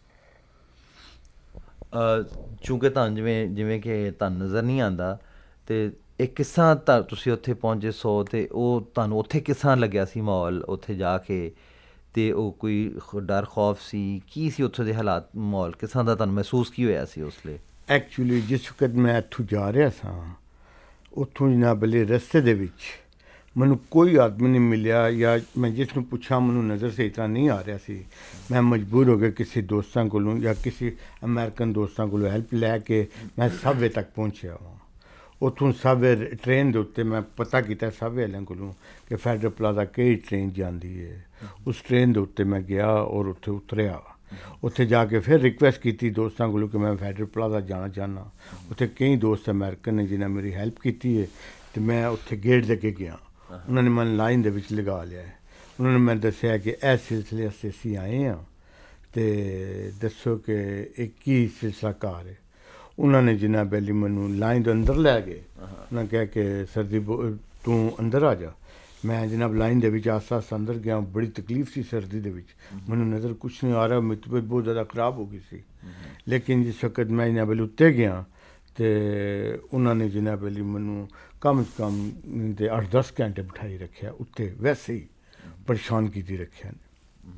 ਚੂੰਕਿ ਤੁਹਾਨੂੰ ਜਿਵੇਂ ਜਿਵੇਂ ਕਿ ਤੁਹਾਨੂੰ ਨਜ਼ਰ ਨਹੀਂ ਆਉਂਦਾ, ਅਤੇ ਇਹ ਕਿਸ ਤਰ੍ਹਾਂ ਤਾਂ ਤੁਸੀਂ ਉੱਥੇ ਪਹੁੰਚੇ ਸੋ, ਅਤੇ ਉਹ ਤੁਹਾਨੂੰ ਉੱਥੇ ਕਿਸ ਤਰ੍ਹਾਂ ਲੱਗਿਆ ਸੀ ਮਾਹੌਲ ਉੱਥੇ ਜਾ ਕੇ, ਅਤੇ ਉਹ ਕੋਈ ਡਰ ਖੌਫ ਸੀ, ਕੀ ਸੀ ਉੱਥੇ ਦੇ ਹਾਲਾਤ, ਮਾਹੌਲ ਕਿਸ ਤਰ੍ਹਾਂ ਦਾ ਤੁਹਾਨੂੰ ਮਹਿਸੂਸ ਕੀ ਹੋਇਆ ਸੀ ਉਸ ਲਈ? ਐਕਚੁਅਲੀ ਜਿਸ ਵਕਤ ਮੈਂ ਇੱਥੋਂ ਜਾ ਰਿਹਾ ਸਾਂ, ਉੱਥੋਂ ਜਨਾਬ ਵੇਲੇ ਰਸਤੇ ਦੇ ਵਿੱਚ ਮੈਨੂੰ ਕੋਈ ਆਦਮੀ ਨਹੀਂ ਮਿਲਿਆ, ਜਾਂ ਮੈਂ ਜਿਸ ਨੂੰ ਪੁੱਛਾਂ ਮੈਨੂੰ ਨਜ਼ਰ ਸਹੀ ਤਰ੍ਹਾਂ ਨਹੀਂ ਆ ਰਿਹਾ ਸੀ। ਮੈਂ ਮਜਬੂਰ ਹੋ ਗਿਆ ਕਿਸੇ ਦੋਸਤਾਂ ਕੋਲੋਂ ਜਾਂ ਕਿਸੇ ਅਮਰੀਕਨ ਦੋਸਤਾਂ ਕੋਲੋਂ ਹੈਲਪ ਲੈ ਕੇ ਮੈਂ ਸਾਵੇ ਤੱਕ ਪਹੁੰਚਿਆ ਵਾਂ। ਉੱਥੋਂ ਸਾਵੇ ਟ੍ਰੇਨ ਦੇ ਉੱਤੇ ਮੈਂ ਪਤਾ ਕੀਤਾ ਸਾਵੇ ਵਾਲਿਆਂ ਕੋਲੋਂ ਕਿ ਫੈਡਰਲ ਪਲਾਜ਼ਾ ਕਿਹੜੀ ਟ੍ਰੇਨ ਜਾਂਦੀ ਹੈ। ਉਸ ਟ੍ਰੇਨ ਦੇ ਉੱਤੇ ਮੈਂ ਗਿਆ ਔਰ ਉੱਥੇ ਉਤਰਿਆ। ਉੱਥੇ ਜਾ ਕੇ ਫਿਰ ਰਿਕੁਐਸਟ ਕੀਤੀ ਦੋਸਤਾਂ ਕੋਲੋਂ ਕਿ ਮੈਂ ਫੈਡਰਲ ਪਲਾਜ਼ਾ ਜਾਣਾ ਚਾਹੁੰਦਾ। ਉੱਥੇ ਕਈ ਦੋਸਤ ਅਮਰੀਕਨ ਨੇ ਜਿਨ੍ਹਾਂ ਮੇਰੀ ਹੈਲਪ ਕੀਤੀ ਹੈ, ਅਤੇ ਮੈਂ ਉੱਥੇ ਗੇਟ ਦੇ ਅੱਗੇ ਗਿਆ। ਉਹਨਾਂ ਨੇ ਮੈਨੂੰ ਲਾਈਨ ਦੇ ਵਿੱਚ ਲਗਾ ਲਿਆ। ਉਹਨਾਂ ਨੇ ਮੈਂ ਦੱਸਿਆ ਕਿ ਇਹ ਸਿਲਸਿਲੇ ਵਾਸਤੇ ਅਸੀਂ ਆਏ ਹਾਂ, ਅਤੇ ਦੱਸੋ ਕਿ ਇਹ ਕੀ ਸਿਲਸਿਲਾ ਕਾਰ ਹੈ। ਉਹਨਾਂ ਨੇ ਜਿਨ੍ਹਾਂ ਪਹਿਲੀ ਮੈਨੂੰ ਲਾਈਨ ਦੇ ਅੰਦਰ ਲੈ ਗਏ। ਉਹਨਾਂ ਕਿਹਾ ਕਿ ਸਰਦੀ ਤੂੰ ਅੰਦਰ ਆ ਜਾ। ਮੈਂ ਜਨਾਬ ਲਾਈਨ ਦੇ ਵਿੱਚ ਆਸਤਾ ਆਸਤਾ ਅੰਦਰ ਗਿਆ। ਬੜੀ ਤਕਲੀਫ ਸੀ ਸਰਦੀ ਦੇ ਵਿੱਚ, ਮੈਨੂੰ ਨਜ਼ਰ ਕੁਛ ਨਹੀਂ ਆ ਰਿਹਾ, ਮੇਰੀ ਤਬੀਅਤ ਬਹੁਤ ਜ਼ਿਆਦਾ ਖਰਾਬ ਹੋ ਗਈ ਸੀ। ਲੇਕਿਨ ਜਿਸ ਵਕਤ ਮੈਂ ਇਹਨਾਂ ਵੇਲੇ ਉੱਤੇ ਗਿਆ, ਅਤੇ ਉਹਨਾਂ ਨੇ ਜਿਨ੍ਹਾਂ ਪਹਿਲੀ ਮੈਨੂੰ ਕਮ ਸੇ ਕਮ ਤੇ ਅੱਠ ਦਸ ਘੰਟੇ ਬਿਠਾਈ ਰੱਖਿਆ ਉੱਤੇ, ਵੈਸੇ ਹੀ ਪਰੇਸ਼ਾਨ ਕੀਤੀ ਰੱਖਿਆ ਨੇ।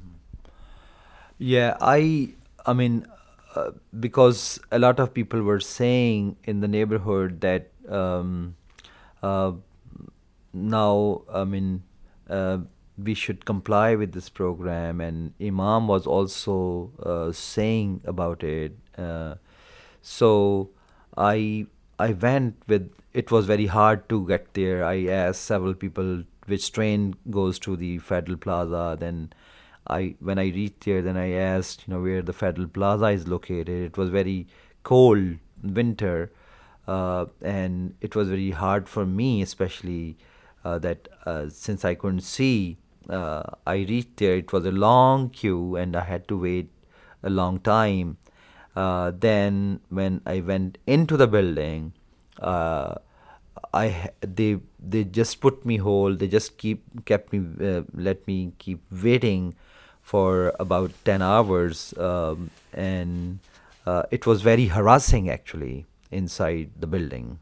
Yeah, I, I mean, uh, because a lot of people were saying in the neighborhood that um, uh, now, I mean, uh, we should comply with this program, and Imam was also uh, saying about it. Uh, so I I went with. It was very hard to get there. I asked several people which train goes to the Federal Plaza. Then I, when I reached there, then I asked, you know, where the Federal Plaza is located. It was very cold winter, uh, and it was very hard for me, especially uh, that uh, since I couldn't see, uh, I reached there. It was a long queue, and I had to wait a long time. Uh, then when I went into the building, uh, I ha- they they just put me hold. They just keep kept me uh, let me keep waiting for about ten hours, um, and uh, it was very harassing actually inside the building.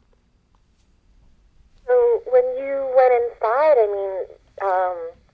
So when you went inside, I mean, um,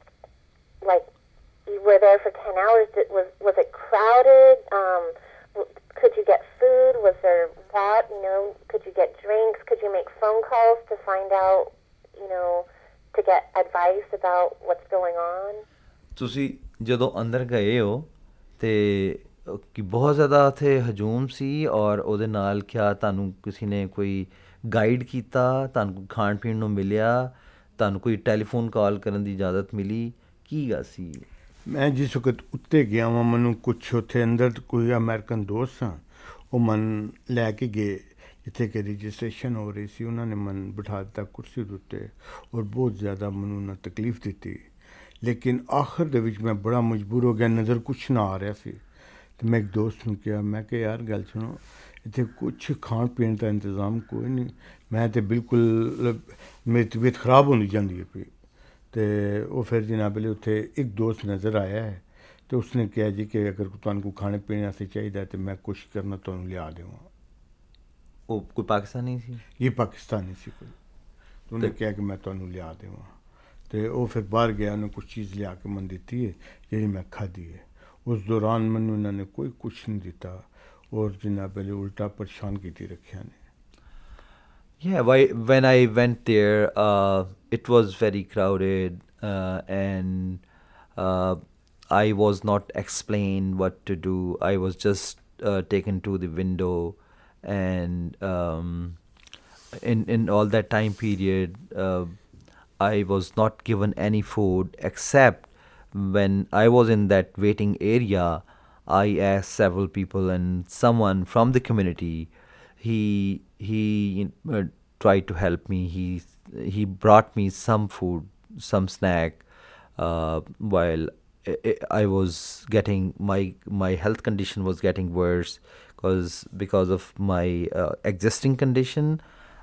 like you were there for ten hours. Did, was was it crowded? Um, w- could you get food? Was there what? You know, could you get drinks? Could you make phone calls to find out? You know, to get advice about what's going on? ਤੁਸੀਂ ਜਦੋਂ ਅੰਦਰ ਗਏ ਹੋ ਤੇ ਅਹ, ਕਿ ਬਹੁਤ ਜ਼ਿਆਦਾ ਉੱਥੇ ਹਜੂਮ ਸੀ, ਔਰ ਉਹਦੇ ਨਾਲ ਕਿਆ ਤੁਹਾਨੂੰ ਕਿਸੇ ਨੇ ਕੋਈ ਗਾਈਡ ਕੀਤਾ, ਤੁਹਾਨੂੰ ਕੋਈ ਖਾਣ ਪੀਣ ਨੂੰ ਮਿਲਿਆ, ਤੁਹਾਨੂੰ ਕੋਈ ਟੈਲੀਫੋਨ ਕਾਲ ਕਰਨ ਦੀ ਇਜਾਜ਼ਤ ਮਿਲੀ, ਕੀ ਗੱਲ ਸੀ? ਮੈਂ ਜਿਸ ਵਕਤ ਉੱਤੇ ਗਿਆ ਵਾਂ ਮੈਨੂੰ ਕੁਛ ਉੱਥੇ ਅੰਦਰ ਕੋਈ ਅਮਰੀਕਨ ਦੋਸਤ ਸਨ, ਉਹ ਮਨ ਲੈ ਕੇ ਗਏ ਜਿੱਥੇ ਕਿ ਰਜਿਸਟ੍ਰੇਸ਼ਨ ਹੋ ਰਹੀ ਸੀ। ਉਹਨਾਂ ਨੇ ਮਨ ਬਿਠਾ ਦਿੱਤਾ ਕੁਰਸੀ ਦੇ ਉੱਤੇ ਔਰ ਬਹੁਤ ਜ਼ਿਆਦਾ ਮੈਨੂੰ ਉਹਨਾਂ ਤਕਲੀਫ ਦਿੱਤੀ। ਲੇਕਿਨ ਆਖਰ ਦੇ ਵਿੱਚ ਮੈਂ ਬੜਾ ਮਜਬੂਰ ਹੋ ਗਿਆ, ਨਜ਼ਰ ਕੁਛ ਨਾ ਆ ਰਿਹਾ ਸੀ। ਅਤੇ ਮੈਂ ਇੱਕ ਦੋਸਤ ਨੂੰ ਕਿਹਾ, ਮੈਂ ਕਿਹਾ ਯਾਰ ਗੱਲ ਸੁਣੋ, ਇੱਥੇ ਕੁਛ ਖਾਣ ਪੀਣ ਦਾ ਇੰਤਜ਼ਾਮ ਕੋਈ ਨਹੀਂ, ਮੈਂ ਤਾਂ ਬਿਲਕੁਲ ਮੇਰੀ ਤਬੀਅਤ ਖਰਾਬ ਹੁੰਦੀ ਜਾਂਦੀ ਹੈ ਪਈ। ਅਤੇ ਉਹ ਫਿਰ ਜਨਾਬ ਵਾਲੇ ਉੱਥੇ ਇੱਕ ਦੋਸਤ ਨਜ਼ਰ ਆਇਆ ਹੈ ਅਤੇ ਉਸਨੇ ਕਿਹਾ ਜੀ ਕਿ ਅਗਰ ਤੁਹਾਨੂੰ ਕੋਈ ਖਾਣੇ ਪੀਣੇ ਵਾਸਤੇ ਚਾਹੀਦਾ ਤਾਂ ਮੈਂ ਕੋਸ਼ਿਸ਼ ਕਰਨਾ ਤੁਹਾਨੂੰ ਲਿਆ ਦੇਵਾਂ। ਉਹ ਕੋਈ ਪਾਕਿਸਤਾਨੀ ਸੀ? ਇਹ ਪਾਕਿਸਤਾਨੀ ਸੀ ਕੋਈ। ਤਾਂ ਉਹਨੇ ਕਿਹਾ ਕਿ ਮੈਂ ਤੁਹਾਨੂੰ ਲਿਆ ਦੇਵਾਂ, ਅਤੇ ਉਹ ਫਿਰ ਬਾਹਰ ਗਿਆ, ਉਹਨੇ ਕੁਛ ਚੀਜ਼ ਲਿਆ ਕੇ ਮੈਨੂੰ ਦਿੱਤੀ ਹੈ ਜਿਹੜੀ ਮੈਂ ਖਾਧੀ ਹੈ। ਉਸ ਦੌਰਾਨ ਮੈਨੂੰ ਇਹਨਾਂ ਨੇ ਕੋਈ ਕੁਛ ਨਹੀਂ ਦਿੱਤਾ ਔਰ ਜਨਾਬ ਵਾਲੇ ਉਲਟਾ ਪਰੇਸ਼ਾਨ ਕੀਤੀ ਰੱਖਿਆ ਨੇ। Yeah, why, when I went there, uh, it was very crowded, uh, and uh, I was not explained what to do. I was just uh, taken to the window, and um, in in all that time period, uh, I was not given any food except when I was in that waiting area. I asked several people, and someone from the community, he he uh, tried to help me. He he brought me some food, some snack, uh, while I, I was getting my my health condition was getting worse, because because of my uh, existing condition,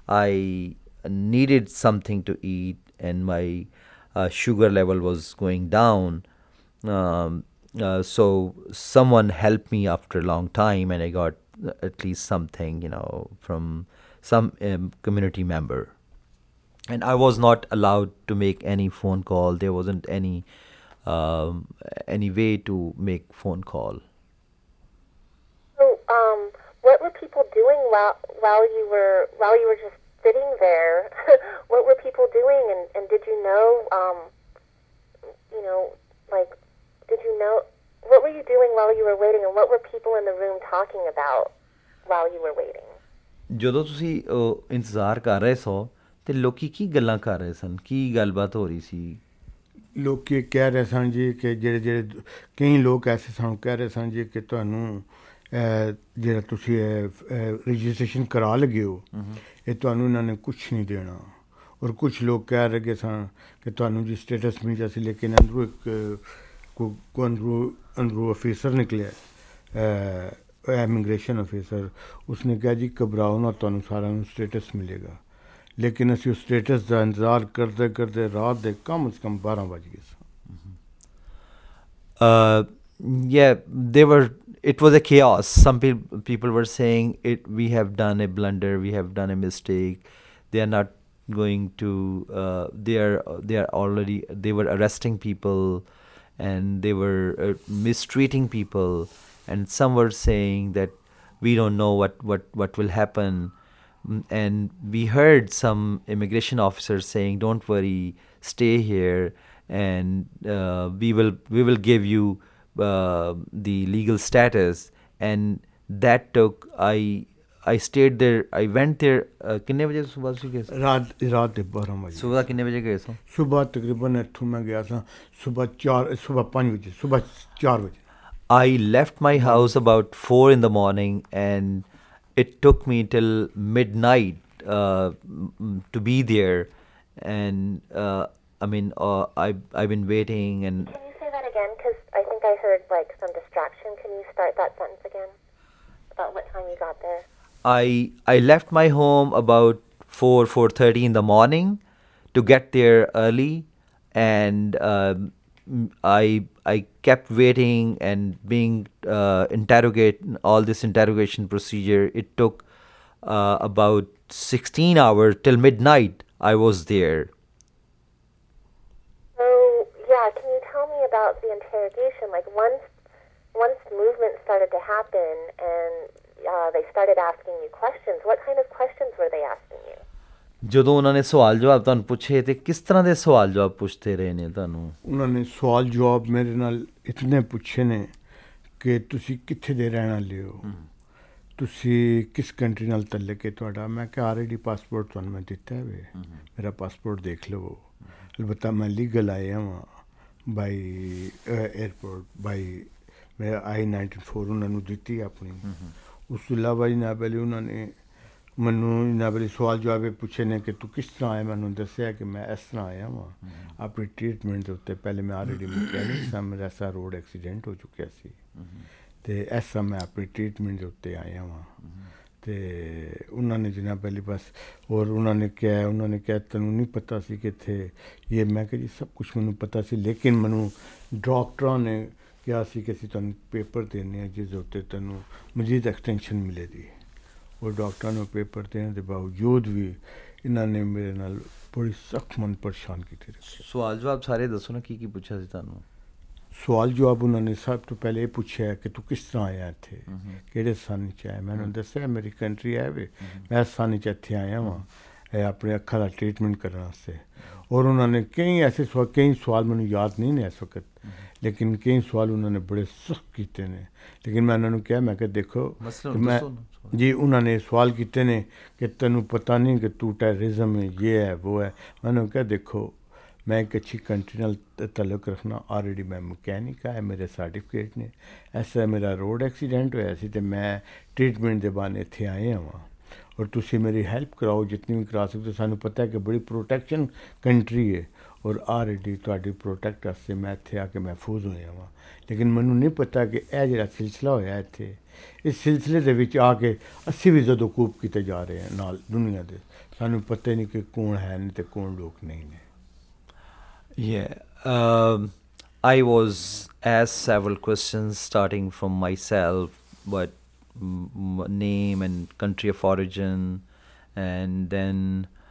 I needed something to eat, and my uh, sugar level was going down. Um, uh, so someone helped me after a long time, and I got at least something, you know, from some um, community member. And I was not allowed to make any phone call. There wasn't any um, any way to make phone call. So, um, what were people doing while while you were while you were just sitting there? What were people doing, and, and did you know, um, you know, like, did you know, what were you doing while you were waiting, and what were people in the room talking about while you were waiting? ਜਦੋਂ ਤੁਸੀਂ ਅਹ, ਇੰਤਜ਼ਾਰ ਕਰ ਰਹੇ ਸੋ ਤੇ ਲੋਕੀ ਕੀ ਗੱਲਾਂ ਕਰ ਰਹੇ ਸਨ, ਕੀ ਗੱਲਬਾਤ ਹੋ ਰਹੀ ਸੀ? ਲੋਕ ਇਹ ਕਹਿ ਰਹੇ ਸਨ ਜੀ ਕਿ ਜਿਹੜੇ ਜਿਹੜੇ ਕਈ ਲੋਕ ਐਸੇ ਸਨ ਕਹਿ ਰਹੇ ਸਨ ਜੀ ਕਿ ਤੁਹਾਨੂੰ ਜਿਹੜਾ ਤੁਸੀਂ ਰਜਿਸਟ੍ਰੇਸ਼ਨ ਕਰਾ ਲਗੇ ਹੋ, ਇਹ ਤੁਹਾਨੂੰ ਇਹਨਾਂ ਨੇ ਕੁਛ ਨਹੀਂ ਦੇਣਾ। ਔਰ ਕੁਛ ਲੋਕ ਕਹਿ ਰਹੇ ਸਨ ਕਿ ਤੁਹਾਨੂੰ ਜੀ ਸਟੇਟਸ ਮਿਲ ਜਾਸੀ, ਲੇਕਿਨ ਅੰਦਰੋਂ ਇੱਕ ਕੋ ਅੰਦਰੋਂ ਅੰਦਰੋਂ ਅਫੀਸਰ ਨਿਕਲਿਆ, ਇਮੀਗ੍ਰੇਸ਼ਨ ਅਫੀਸਰ, ਉਸਨੇ ਕਿਹਾ ਜੀ ਘਬਰਾਓ ਨਾ, ਤੁਹਾਨੂੰ ਸਾਰਿਆਂ ਨੂੰ ਸਟੇਟਸ ਮਿਲੇਗਾ। ਲੇਕਿਨ ਅਸੀਂ ਉਸ ਸਟੇਟਸ ਦਾ ਇੰਤਜ਼ਾਰ ਕਰਦੇ ਕਰਦੇ ਰਾਤ ਦੇ ਕਮ ਸੇ ਕਮ ਬਾਰਾਂ ਵੱਜ ਗਏ ਸਨ। Uh, yeah, they were. It was a chaos. Some people people were saying it. We have done a blunder. We have done a mistake. They are not going to. Uh, they are. They are already. They were arresting people, and they were uh, mistreating people. And some were saying that we don't know what what what will happen. Mm, And we heard some immigration officers saying, "Don't worry, stay here, and uh, we will we will give you uh, the legal status." And that took. I I stayed there. I went there. Uh, किन्ने बजे सुबह से गए? ਰਾਤ ਰਾਤ ਦੇ ਬਾਰਾਂ ਵਜੇ। सुबह किन्ने बजे गए सो? ਸੁਬਾਹ ਤਕਰੀਬਨ ਇੱਥੋਂ ਮੈਂ ਗਿਆ ਸਾਂ ਸੁਬਾਹ ਚਾਰ ਸੁਬਾਹ ਪੰਜ ਵਜੇ ਸੁਬਾਹ ਚਾਰ ਵਜੇ। I left my house about four in the morning, and it took me till midnight uh, m- to be there, and uh, I mean, uh, I I've been waiting, and Can you say that again? Because I think I heard like some distraction. Can you start that sentence again? About what time you got there? I I left my home about four four thirty in the morning to get there early, and um, m- I I kept waiting and being uh, interrogate all this interrogation procedure. It took uh, about sixteen hours till midnight. I was there. So yeah, can you tell me about the interrogation? Like once once movement started to happen and uh, they started asking you questions, what kind of questions were they asking you? ਜਦੋਂ ਉਹਨਾਂ ਨੇ ਸਵਾਲ ਜਵਾਬ ਤੁਹਾਨੂੰ ਪੁੱਛੇ ਤੇ ਕਿਸ ਤਰ੍ਹਾਂ ਦੇ ਸਵਾਲ ਜਵਾਬ ਪੁੱਛਦੇ ਰਹੇ ਨੇ ਤੁਹਾਨੂੰ? ਉਹਨਾਂ ਨੇ ਸਵਾਲ ਜਵਾਬ ਮੇਰੇ ਨਾਲ ਇਤਨੇ ਪੁੱਛੇ ਨੇ ਕਿ ਤੁਸੀਂ ਕਿੱਥੇ ਦੇ ਰਹਿਣ ਵਾਲੇ ਹੋ, ਤੁਸੀਂ ਕਿਸ ਕੰਟਰੀ ਨਾਲ ਤਲਕ ਹੈ ਤੁਹਾਡਾ। ਮੈਂ ਕਿਹਾ ਆਲਰੇਡੀ ਪਾਸਪੋਰਟ ਤੁਹਾਨੂੰ ਮੈਂ ਦਿੱਤਾ ਵੇ, ਮੇਰਾ ਪਾਸਪੋਰਟ ਦੇਖ ਲਵੋ। ਅਲਬੱਤਾ ਮੈਂ ਲੀਗਲ ਆਇਆ ਵਾਂ ਬਾਈ ਏਅਰਪੋਰਟ ਬਾਈ ਮੈਂ ਆਈ ਨਾਈਨਟੀ ਫੋਰ ਉਹਨਾਂ ਨੂੰ ਦਿੱਤੀ ਆਪਣੀ। ਉਸ ਤੋਂ ਇਲਾਵਾ ਇਹਨਾਂ ਵੇਲੇ ਉਹਨਾਂ ਨੇ ਮੈਨੂੰ ਇਹਨਾਂ ਵੇਲੇ ਸਵਾਲ ਜਵਾਬ ਇਹ ਪੁੱਛੇ ਨੇ ਕਿ ਤੂੰ ਕਿਸ ਤਰ੍ਹਾਂ ਆਇਆ। ਮੈਨੂੰ ਦੱਸਿਆ ਕਿ ਮੈਂ ਇਸ ਤਰ੍ਹਾਂ ਆਇਆ ਵਾਂ ਆਪਣੀ ਟ੍ਰੀਟਮੈਂਟ ਦੇ ਉੱਤੇ। ਪਹਿਲੇ ਮੈਂ ਆਲਰੇਡੀ ਮਕੈਨਿਕ ਸਾਂ, ਮੇਰਾ ਐਸਾ ਰੋਡ ਐਕਸੀਡੈਂਟ ਹੋ ਚੁੱਕਿਆ ਸੀ ਅਤੇ ਇਸ ਤਰ੍ਹਾਂ ਮੈਂ ਆਪਣੀ ਟ੍ਰੀਟਮੈਂਟ ਦੇ ਉੱਤੇ ਆਇਆ ਵਾਂ। ਅਤੇ ਉਹਨਾਂ ਨੇ ਜਿਨ੍ਹਾਂ ਪਹਿਲੀ ਬਸ ਔਰ ਉਹਨਾਂ ਨੇ ਕਿਹਾ ਉਹਨਾਂ ਨੇ ਕਿਹਾ ਤੈਨੂੰ ਨਹੀਂ ਪਤਾ ਸੀ ਕਿ ਇੱਥੇ ਇਹ। ਮੈਂ ਕਿਹਾ ਜੀ ਸਭ ਕੁਛ ਮੈਨੂੰ ਪਤਾ ਸੀ, ਲੇਕਿਨ ਮੈਨੂੰ ਡਾਕਟਰਾਂ ਨੇ ਕਿਹਾ ਸੀ ਕਿ ਅਸੀਂ ਤੁਹਾਨੂੰ ਪੇਪਰ ਦੇਣੇ ਆ ਜਿਸ ਦੇ ਉੱਤੇ ਤੈਨੂੰ ਮਜ਼ੀਦ ਐਕਸਟੈਂਸ਼ਨ ਮਿਲੇਗੀ। ਔਰ ਡਾਕਟਰਾਂ ਨੂੰ ਪੇਪਰ ਦੇਣ ਦੇ ਬਾਵਜੂਦ ਵੀ ਇਹਨਾਂ ਨੇ ਮੇਰੇ ਨਾਲ ਬੜੀ ਸਖਤ ਮਨ ਪਰੇਸ਼ਾਨ ਕੀਤੀ ਰੱਖੀ। ਸਵਾਲ ਜਵਾਬ ਸਾਰੇ ਦੱਸੋ ਨਾ, ਕੀ ਕੀ ਪੁੱਛਿਆ ਸੀ ਤੁਹਾਨੂੰ? ਸਵਾਲ ਜਵਾਬ ਉਹਨਾਂ ਨੇ ਸਭ ਤੋਂ ਪਹਿਲੇ ਇਹ ਪੁੱਛਿਆ ਕਿ ਤੂੰ ਕਿਸ ਤਰ੍ਹਾਂ ਆਇਆ ਇੱਥੇ, ਕਿਹੜੇ ਸਨ 'ਚ ਆਇਆ। ਮੈਨੂੰ ਦੱਸਿਆ ਮੇਰੀ ਕੰਟਰੀ ਹੈ ਵੇ, ਮੈਂ ਇਸ ਸਨ 'ਚ ਇੱਥੇ ਆਇਆ ਵਾਂ ਇਹ ਆਪਣੇ ਅੱਖਾਂ ਦਾ ਟ੍ਰੀਟਮੈਂਟ ਕਰਨ ਵਾਸਤੇ। ਔਰ ਉਹਨਾਂ ਨੇ ਕਈ ਐਸੇ ਸਵਾਲ ਕਈ ਸਵਾਲ ਮੈਨੂੰ ਯਾਦ ਨਹੀਂ ਨੇ ਇਸ ਵਕਤ, ਲੇਕਿਨ ਕਈ ਸਵਾਲ ਉਹਨਾਂ ਨੇ ਬੜੇ ਸਖਤ ਕੀਤੇ ਨੇ। ਲੇਕਿਨ ਮੈਂ ਉਹਨਾਂ ਨੂੰ ਕਿਹਾ ਮੈਂ ਕਿਹਾ ਦੇਖੋ ਕਿ ਮੈਂ ਜੀ ਉਹਨਾਂ ਨੇ ਸਵਾਲ ਕੀਤੇ ਨੇ ਕਿ ਤੈਨੂੰ ਪਤਾ ਨਹੀਂ ਕਿ ਤੂੰ ਟੈਰਰਿਜ਼ਮ ਹੈ ਇਹ ਹੈ ਉਹ ਹੈ। ਮੈਂ ਉਹਨਾਂ ਨੂੰ ਕਿਹਾ ਦੇਖੋ ਮੈਂ ਇੱਕ ਅੱਛੀ ਕੰਟਰੀ ਨਾਲ ਤਾਲੁਕ ਰੱਖਣਾ, ਆਲਰੇਡੀ ਮੈਂ ਮਕੈਨਿਕ ਹੈ, ਮੇਰੇ ਸਰਟੀਫਿਕੇਟ ਨੇ। ਐਸਾ ਮੇਰਾ ਰੋਡ ਐਕਸੀਡੈਂਟ ਹੋਇਆ ਸੀ ਅਤੇ ਮੈਂ ਟ੍ਰੀਟਮੈਂਟ ਦੇ ਬਹਾਨੇ ਇੱਥੇ ਆਏ ਹਾਂ ਔਰ ਤੁਸੀਂ ਮੇਰੀ ਹੈਲਪ ਕਰਾਓ ਜਿਤਨੀ ਵੀ ਕਰਾ ਸਕਦੇ। ਸਾਨੂੰ ਪਤਾ ਹੈ ਕਿ ਬੜੀ ਪ੍ਰੋਟੈਕਸ਼ਨ ਕੰਟਰੀ ਹੈ ਔਰ ਆਲਰੇਡੀ ਤੁਹਾਡੀ ਪ੍ਰੋਟੈਕਟ ਵਾਸਤੇ ਮੈਂ ਇੱਥੇ ਆ ਕੇ ਮਹਿਫੂਜ਼ ਹੋਇਆ ਵਾਂ। ਲੇਕਿਨ ਮੈਨੂੰ ਨਹੀਂ ਪਤਾ ਕਿ ਇਹ ਜਿਹੜਾ ਸਿਲਸਿਲਾ ਹੋਇਆ ਇੱਥੇ, ਇਸ ਸਿਲਸਿਲੇ ਦੇ ਵਿੱਚ ਆ ਕੇ ਅਸੀਂ ਵੀ ਜ਼ਦੋਕੂਬ ਕੀਤੇ ਜਾ ਰਹੇ ਹਾਂ ਨਾਲ ਦੁਨੀਆ ਦੇ। ਸਾਨੂੰ ਪਤਾ ਹੀ ਨਹੀਂ ਕਿ ਕੌਣ ਹੈ ਨਹੀਂ ਅਤੇ ਕੌਣ ਲੋਕ ਨਹੀਂ ਨੇ। Yeah, um, I was asked several questions starting from myself, what m- name and country of origin, and then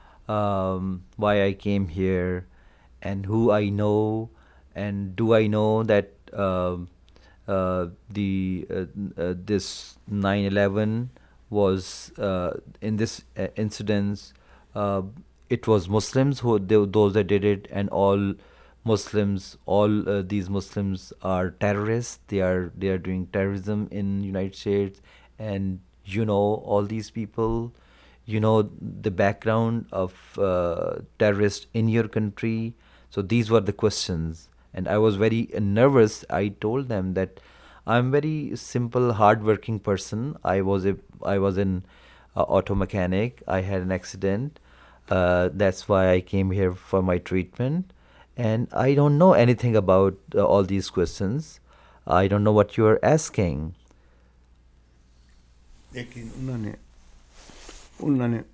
um, why I came here, and who I know, and do I know that um uh, the uh, uh, this nine eleven was uh, in this uh, incidents. Uh, it was Muslims who they, those that did it, and all Muslims, all uh, these Muslims are terrorists. They are they are doing terrorism in United States, and you know all these people, you know the background of uh, terrorists in your country. So these were the questions, and I was very uh, nervous. I told them that I'm very simple, hard-working person. I was a I was an uh, auto mechanic. I had an accident. Uh, that's why I came here for my treatment, and I don't know anything about uh, all these questions. I don't know what you are asking. ਲੇਕਿਨ ਉਹਨਾਂ ਨੇ ਉਹਨਾਂ ਨੇ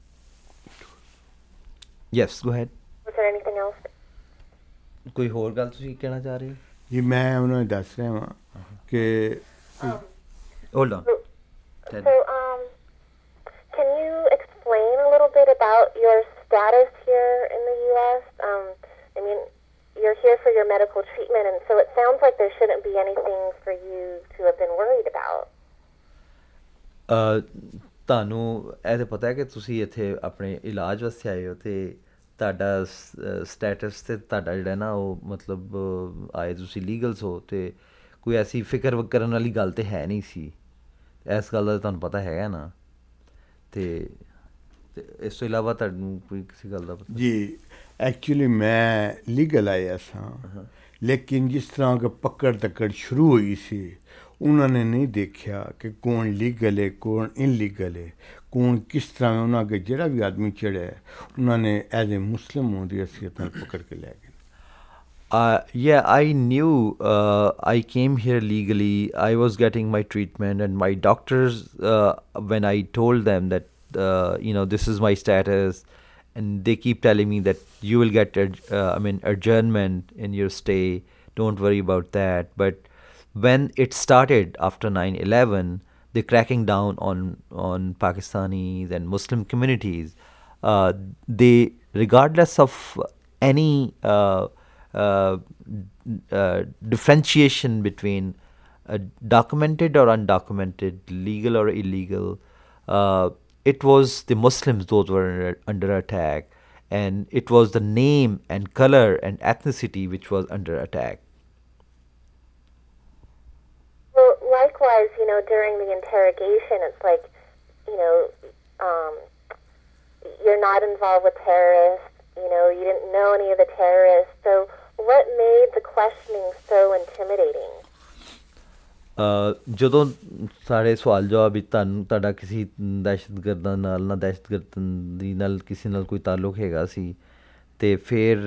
Yes, go ahead. Was there anything else? ਕੋਈ ਹੋਰ ਗੱਲ ਤੁਸੀਂ ਕਹਿਣਾ ਚਾਹ ਰਹੇ ਹੋ? ਜੀ ਮੈਂ ਉਹਨਾਂ ਨੂੰ ਦੱਸ ਰਿਹਾ ਵਾਂ ਕਿ Um, Hold on. so, Tell so um, can you explain a little bit about your status here in the U S? Um, I mean, you're here for your medical treatment, and so it sounds like there shouldn't be anything for you to have been worried about. ਅ, ਤੁਹਾਨੂੰ ਇਹ ਤਾਂ ਪਤਾ ਹੈ ਕਿ ਤੁਸੀਂ ਇੱਥੇ ਆਪਣੇ ਇਲਾਜ ਵਾਸਤੇ ਆਏ ਹੋ ਅਤੇ ਤੁਹਾਡਾ ਸਟੇਟਸ ਅਤੇ ਤੁਹਾਡਾ ਜਿਹੜਾ ਨਾ ਉਹ ਮਤਲਬ ਅ, ਆਏ ਤੁਸੀਂ ਲੀਗਲਸ ਹੋ ਅਤੇ ਕੋਈ ਐਸੀ ਫਿਕਰ ਕਰਨ ਵਾਲੀ ਗੱਲ ਤਾਂ ਹੈ ਨਹੀਂ ਸੀ। ਇਸ ਗੱਲ ਦਾ ਤੁਹਾਨੂੰ ਪਤਾ ਹੈਗਾ ਨਾ, ਅਤੇ ਅਤੇ ਇਸ ਤੋਂ ਇਲਾਵਾ ਤੁਹਾਨੂੰ ਕੋਈ ਕਿਸੇ ਗੱਲ ਦਾ ਪਤਾ? ਜੀ ਐਕਚੁਅਲੀ ਮੈਂ ਲੀਗਲ ਆਇਆ ਸਾਂ, ਲੇਕਿਨ ਜਿਸ ਤਰ੍ਹਾਂ ਕਿ ਪਕੜ ਤੱਕੜ ਸ਼ੁਰੂ ਹੋਈ ਸੀ उन्होंने नहीं देखा कि कौन लीगल है कौन इनलीगल है कौन किस तरह उन्होंने के जरा भी आदमी चढ़ा है उन्होंने एज ए मुस्लिम होंदी हैसियत नाल पकड़ के ले गए. Uh, yeah, I knew uh, I came here legally. I was getting my treatment, and my doctors, uh, when I told them that, uh, you know, this is my status, and they keep telling me that you will get, ad- uh, I mean, adjournment in your stay. Don't worry about that. But when it started after nine eleven, the cracking down on, on Pakistanis and Muslim communities, uh, they, regardless of any uh, uh, uh, differentiation between uh, documented or undocumented, legal or illegal, uh, it was the Muslims those were under, under attack, and it was the name and color and ethnicity which was under attack. Well, likewise, you know, during the interrogation, it's like, you know, um, you're not involved with terrorists, you know, you didn't know any of the terrorists. So what made the questioning so intimidating? ਜਦੋਂ ਸਾਡੇ ਸਵਾਲ ਜਵਾਬ ਵਿੱਚ ਤੁਹਾਨੂੰ ਤੁਹਾਡਾ ਕਿਸੇ ਦਹਿਸ਼ਤਗਰਦਾਂ ਨਾਲ ਨਾ ਦਹਿਸ਼ਤਗਰਦੀ ਨਾਲ ਕਿਸੇ ਨਾਲ ਕੋਈ ਤਾਲੁਕ ਹੈਗਾ ਸੀ ਤੇ ਫਿਰ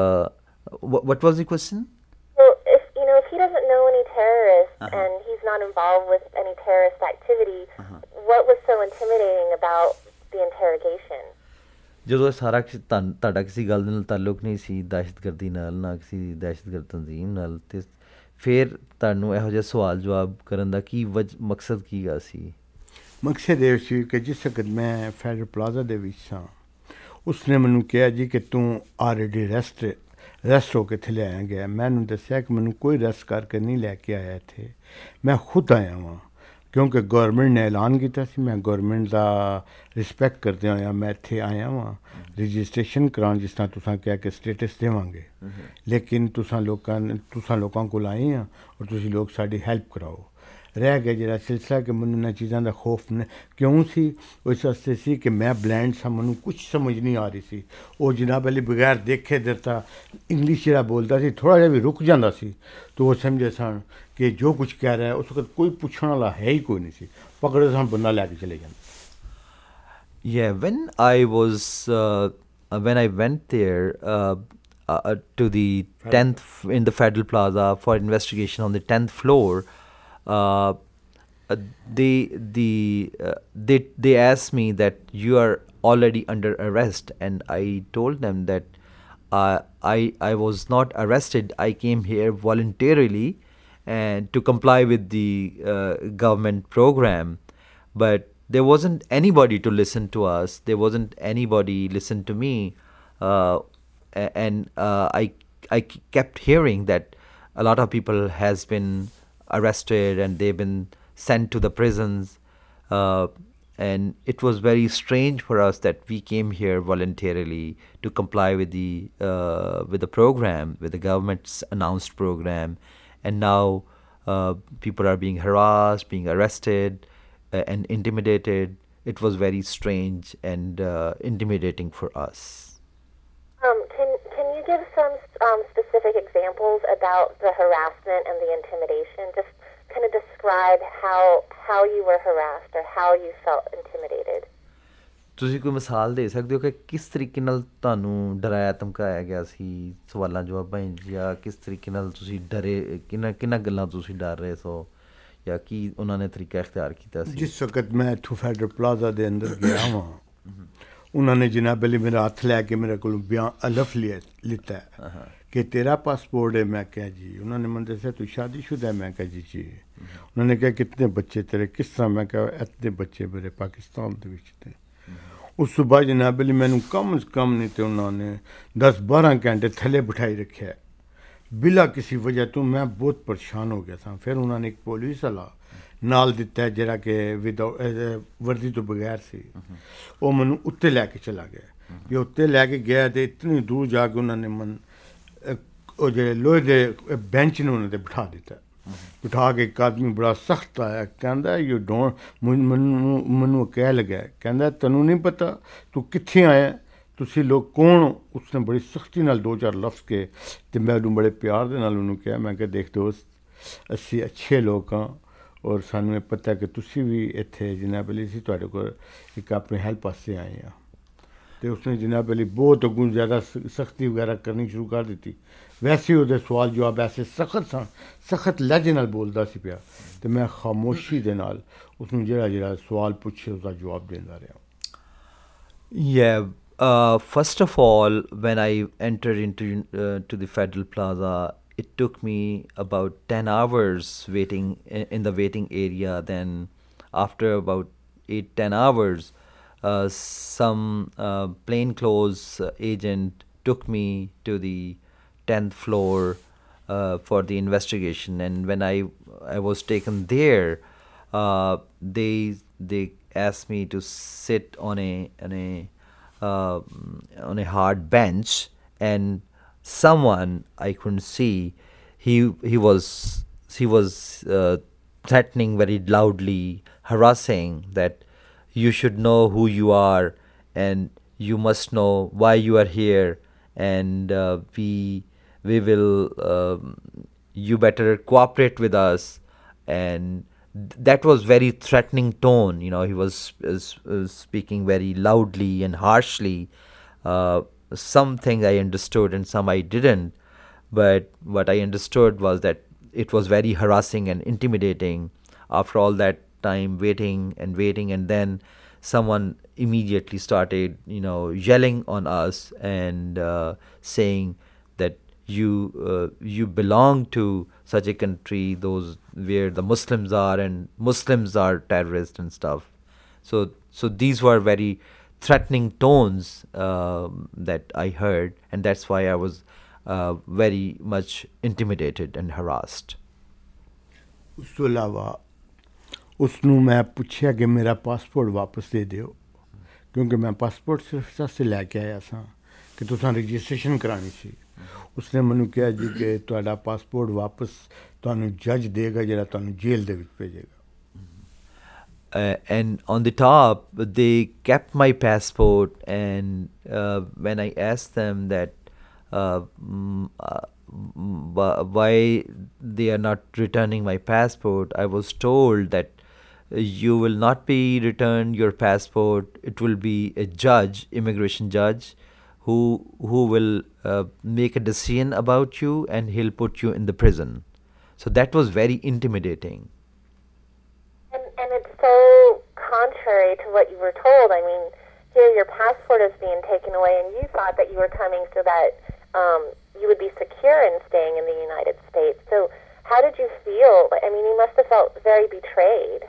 what was the question? Well, if you know, if he doesn't know any terrorists uh-huh. and he's not involved with any terrorist activity, uh-huh. what was so intimidating about the interrogation? ਜਦੋਂ ਸਾਰਾ ਤੁਹਾਡਾ ਕਿਸੇ ਗੱਲ ਦੇ ਨਾਲ ਤਾਲੁਕ ਨਹੀਂ ਸੀ ਦਹਿਸ਼ਤਗਰਦੀ ਨਾਲ ਨਾ ਕਿਸੇ ਦਹਿਸ਼ਤਗਰਦ ਤਨਜ਼ੀਮ ਨਾਲ ਤੇ ਫਿਰ ਤੁਹਾਨੂੰ ਇਹੋ ਜਿਹਾ ਸਵਾਲ ਜਵਾਬ ਕਰਨ ਦਾ ਕੀ ਵਜ ਮਕਸਦ ਕੀ ਗਾ ਸੀ? ਮਕਸਦ ਇਹ ਸੀ ਕਿ ਜਿਸ ਵਕਤ ਮੈਂ ਫੈਡਰਲ ਪਲਾਜ਼ਾ ਦੇ ਵਿੱਚ ਸਾਂ ਉਸਨੇ ਮੈਨੂੰ ਕਿਹਾ ਜੀ ਕਿ ਤੂੰ ਆਲਰੇਡੀ ਰੈਸਟ ਰੈਸਟ ਹੋ ਕੇ ਇੱਥੇ ਲਿਆਇਆ ਗਿਆ. ਮੈਨੂੰ ਦੱਸਿਆ ਕਿ ਮੈਨੂੰ ਕੋਈ ਰੈਸਟ ਕਰਕੇ ਨਹੀਂ ਲੈ ਕੇ ਆਇਆ ਇੱਥੇ, ਮੈਂ ਖੁਦ ਆਇਆ ਵਾਂ ਕਿਉਂਕਿ ਗੌਰਮੈਂਟ ਨੇ ਐਲਾਨ ਕੀਤਾ ਸੀ. ਮੈਂ ਗੌਰਮੈਂਟ ਦਾ ਰਿਸਪੈਕਟ ਕਰਦੇ ਹੋਇਆ ਮੈਂ ਇੱਥੇ ਆਇਆ ਵਾਂ ਰਜਿਸਟ੍ਰੇਸ਼ਨ ਕਰਾਉਣ ਜਿਸ ਤਰ੍ਹਾਂ ਤੁਸੀਂ ਕਿਹਾ ਕਿ ਸਟੇਟਸ ਦੇਵਾਂਗੇ ਲੇਕਿਨ ਤੁਸੀਂ ਲੋਕਾਂ ਤੁਸੀਂ ਲੋਕਾਂ ਕੋਲ ਆਏ ਆ ਔਰ ਤੁਸੀਂ ਲੋਕ ਸਾਡੀ ਹੈਲਪ ਕਰਾਓ. ਰਹਿ ਗਿਆ ਜਿਹੜਾ ਸਿਲਸਿਲਾ ਕਿ ਮੈਨੂੰ ਇਹਨਾਂ ਚੀਜ਼ਾਂ ਦਾ ਖੌਫ ਨੇ ਕਿਉਂ ਸੀ ਉਸ ਵਾਸਤੇ ਸੀ ਕਿ ਮੈਂ ਬਲਾਈਂਡ ਸਾਂ ਮੈਨੂੰ ਕੁਛ ਸਮਝ ਨਹੀਂ ਆ ਰਹੀ ਸੀ. ਉਹ ਜਨਾਬ ਅਲੀ ਬਗੈਰ ਦੇਖੇ ਦਿੱਤਾ ਇੰਗਲਿਸ਼ ਜਿਹੜਾ ਬੋਲਦਾ ਸੀ ਥੋੜ੍ਹਾ ਜਿਹਾ ਵੀ ਰੁਕ ਜਾਂਦਾ ਸੀ ਤਾਂ ਉਹ ਸਮਝੇ ਸਨ ਕਿ ਜੋ ਕੁਛ ਕਹਿ ਰਿਹਾ ਉਸ ਵਕਤ ਕੋਈ ਪੁੱਛਣ ਵਾਲਾ ਹੈ ਹੀ ਕੋਈ ਨਹੀਂ ਸੀ. ਪਕੜੇ ਸਨ ਬੰਦਾ ਲੈ ਕੇ ਚਲੇ ਜਾਂਦੇ. Yeah, when I was uh, when I went there uh, uh, to the tenth in the Federal Plaza for investigation on the tenth floor, uh, uh, they the uh, they they asked me that you are already under arrest, and I told them that uh, I I was not arrested. I came here voluntarily and to comply with the uh, government program, but there wasn't anybody to listen to us. There wasn't anybody listen to me, uh, and uh, I I kept hearing that a lot of people has been arrested and they've been sent to the prisons, uh, and it was very strange for us that we came here voluntarily to comply with the uh, with the program, with the government's announced program, and now uh, people are being harassed, being arrested. Uh, and intimidated. It was very strange and uh, intimidating for us. Um, can can you give some um, specific examples about the harassment and the intimidation? Just kind of describe how how you were harassed or how you felt intimidated. ਤੁਸੀਂ ਕੋਈ ਮਿਸਾਲ ਦੇ ਸਕਦੇ ਹੋ ਕਿ ਕਿਸ ਤਰੀਕੇ ਨਾਲ ਤੁਹਾਨੂੰ ਡਰਾਇਆ ਧਮਕਾਇਆ ਗਿਆ ਸੀ ਸਵਾਲਾਂ ਜਵਾਬਾਂ ਜਾਂ ਕਿਸ ਤਰੀਕੇ ਨਾਲ ਤੁਸੀਂ ਡਰੇ ਕਿੰਨਾ ਕਿੰਨਾ ਗੱਲਾਂ ਤੁਸੀਂ ਡਰ ਰਹੇ ਸੋ ਜਾਂ ਕੀ ਉਹਨਾਂ ਨੇ ਤਰੀਕਾ ਇਖਤਿਆਰ ਕੀਤਾ ਸੀ? ਜਿਸ ਵਕਤ ਮੈਂ ਇੱਥੋਂ ਫੈਡਰਲ ਪਲਾਜ਼ਾ ਦੇ ਅੰਦਰ ਗਿਆ ਵਾਂ ਉਹਨਾਂ ਨੇ ਜਨਾਬ ਅਲੀ ਮੇਰਾ ਹੱਥ ਲੈ ਕੇ ਮੇਰੇ ਕੋਲੋਂ ਬਿਆਨ ਅਲਫ ਲਿਆ ਲਿੱਤਾ ਕਿ ਤੇਰਾ ਪਾਸਪੋਰਟ ਹੈ. ਮੈਂ ਕਿਹਾ ਜੀ. ਉਹਨਾਂ ਨੇ ਮੈਨੂੰ ਦੱਸਿਆ ਤੂੰ ਸ਼ਾਦੀशुदा ਹੈ. ਮੈਂ ਕਿਹਾ ਜੀ ਜੀ. ਉਹਨਾਂ ਨੇ ਕਿਹਾ ਕਿਤਨੇ ਬੱਚੇ ਤੇਰੇ ਕਿਸ ਤਰ੍ਹਾਂ? ਮੈਂ ਕਿਹਾ ਇਤਨੇ ਬੱਚੇ ਮੇਰੇ ਪਾਕਿਸਤਾਨ ਦੇ ਵਿੱਚ ਤੇ ਉਸ ਤੋਂ ਬਾਅਦ ਜਨਾਬ ਅਲੀ ਮੈਨੂੰ ਕਮ ਸੇ ਕਮ ਨਹੀਂ ਤੇ ਉਹਨਾਂ ਨੇ ਦਸ ਬਾਰਾਂ ਘੰਟੇ ਥੱਲੇ ਬਿਠਾਈ ਰੱਖਿਆ ਬਿਲਾ ਕਿਸੇ ਵਜ੍ਹਾ ਤੋਂ. ਮੈਂ ਬਹੁਤ ਪਰੇਸ਼ਾਨ ਹੋ ਗਿਆ ਸਾਂ. ਫਿਰ ਉਹਨਾਂ ਨੇ ਇੱਕ ਪੁਲਿਸ ਵਾਲਾ ਨਾਲ ਦਿੱਤਾ ਜਿਹੜਾ ਕਿ ਵਿਦਆਊਟ ਵਰਦੀ ਤੋਂ ਬਗੈਰ ਸੀ. ਉਹ ਮੈਨੂੰ ਉੱਤੇ ਲੈ ਕੇ ਚਲਾ ਗਿਆ. ਜੇ ਉੱਤੇ ਲੈ ਕੇ ਗਿਆ ਤੇ ਇਤਨੀ ਦੂਰ ਜਾ ਕੇ ਉਹਨਾਂ ਨੇ ਮਨ ਉਹ ਜਿਹੜੇ ਲੋਹੇ ਦੇ ਬੈਂਚ ਨੂੰ ਉਹਨਾਂ 'ਤੇ ਬਿਠਾ ਦਿੱਤਾ. ਬਿਠਾ ਕੇ ਇੱਕ ਆਦਮੀ ਬੜਾ ਸਖਤ ਆਇਆ ਕਹਿੰਦਾ ਯੂ ਡੋਂਟ ਮੈਨੂੰ ਮੈਨੂੰ ਕਹਿ ਲੱਗਾ ਕਹਿੰਦਾ ਤੈਨੂੰ ਨਹੀਂ ਪਤਾ ਤੂੰ ਕਿੱਥੇ ਆਇਆ ਤੁਸੀਂ ਲੋਕ ਕੌਣ? ਉਸਨੇ ਬੜੀ ਸਖਤੀ ਨਾਲ ਦੋ ਚਾਰ ਲਫ਼ਜ਼ ਕੇ ਅਤੇ ਮੈਂ ਉਹਨੂੰ ਬੜੇ ਪਿਆਰ ਦੇ ਨਾਲ ਉਹਨੂੰ ਕਿਹਾ ਮੈਂ ਕਿਹਾ ਦੇਖ ਦੋਸਤ ਅਸੀਂ ਅੱਛੇ ਲੋਕ ਹਾਂ ਔਰ ਸਾਨੂੰ ਇਹ ਪਤਾ ਕਿ ਤੁਸੀਂ ਵੀ ਇੱਥੇ ਜਨਾਬ ਅਲੀ ਸੀ ਤੁਹਾਡੇ ਕੋਲ ਇੱਕ ਆਪਣੀ ਹੈਲਪ ਵਾਸਤੇ ਆਏ ਆ ਤੇ ਉਸਨੇ ਜਨਾਬ ਅਲੀ ਬਹੁਤ ਅੱਗੋਂ ਜ਼ਿਆਦਾ ਸਖਤੀ ਵਗੈਰਾ ਕਰਨੀ ਸ਼ੁਰੂ ਕਰ ਦਿੱਤੀ ਵੈਸੇ ਉਹਦੇ ਸਵਾਲ ਜਵਾਬ ਐਸੇ ਸਖਤ ਸਨ ਸਖਤ ਲਹਿਜੇ ਨਾਲ ਬੋਲਦਾ ਸੀ ਪਿਆ ਤੇ ਮੈਂ ਖਾਮੋਸ਼ੀ ਦੇ ਨਾਲ ਉਸਨੂੰ ਜਿਹੜਾ ਜਿਹੜਾ ਸਵਾਲ ਪੁੱਛੇ ਉਸਦਾ ਜਵਾਬ ਦਿੰਦਾ ਰਿਹਾ Yeah, uh, first of all, when I entered into uh, to the Federal Plaza, it took me about ten hours waiting in, in the waiting area. Then, after about eight ten hours, uh, some uh, plainclothes uh, agent took me to the tenth floor uh, for the investigation. And when I I was taken there, uh, they they asked me to sit on a on a uh, on a hard bench, and someone I couldn't see, he he was he was uh, threatening very loudly, harassing that you should know who you are and you must know why you are here, and uh, we we will um, you better cooperate with us. And th- that was very threatening tone, you know. He was, was, was speaking very loudly and harshly. uh, some things I understood and some I didn't, but what I understood was that it was very harassing and intimidating. After all that time waiting and waiting, and then someone immediately started, you know, yelling on us and uh, saying that you uh, you belong to such a country, those where the Muslims are, and Muslims are terrorists and stuff. So so these were very threatening tones um, that I heard, and that's why I was uh, very much intimidated and harassed. ਉਸ ਤੋਂ ਇਲਾਵਾ ਉਸਨੂੰ ਮੈਂ ਪੁੱਛਿਆ ਕਿ ਮੇਰਾ passport ਵਾਪਸ ਦੇ ਦਿਓ ਕਿਉਂਕਿ ਮੈਂ ਪਾਸਪੋਰਟ ਸਿਰਫ ਇਸ ਵਾਸਤੇ ਲੈ ਕੇ ਆਇਆ ਸਾਂ ਕਿ ਤੁਸੀਂ ਰਜਿਸਟ੍ਰੇਸ਼ਨ ਕਰਾਉਣੀ ਸੀ ਉਸਨੇ ਮੈਨੂੰ ਕਿਹਾ ਜੀ ਕਿ ਤੁਹਾਡਾ ਪਾਸਪੋਰਟ ਵਾਪਸ ਤੁਹਾਨੂੰ ਜੱਜ ਦੇਗਾ ਜਿਹੜਾ ਤੁਹਾਨੂੰ ਜੇਲ੍ਹ ਦੇ ਵਿੱਚ ਭੇਜੇਗਾ Uh, and on the top, they kept my passport, and uh, when I asked them that uh, mm, uh, mm, wh- why they are not returning my passport, I was told that uh, you will not be returned your passport. It will be a judge, immigration judge, who who will uh, make a decision about you, and he'll put you in the prison. So that was very intimidating. And, and it's so contrary to what you were told. I mean, here your passport is being taken away, and you thought that you were coming so that um, you would be secure in staying in the United States. So how did you feel? I mean, you must have felt very betrayed.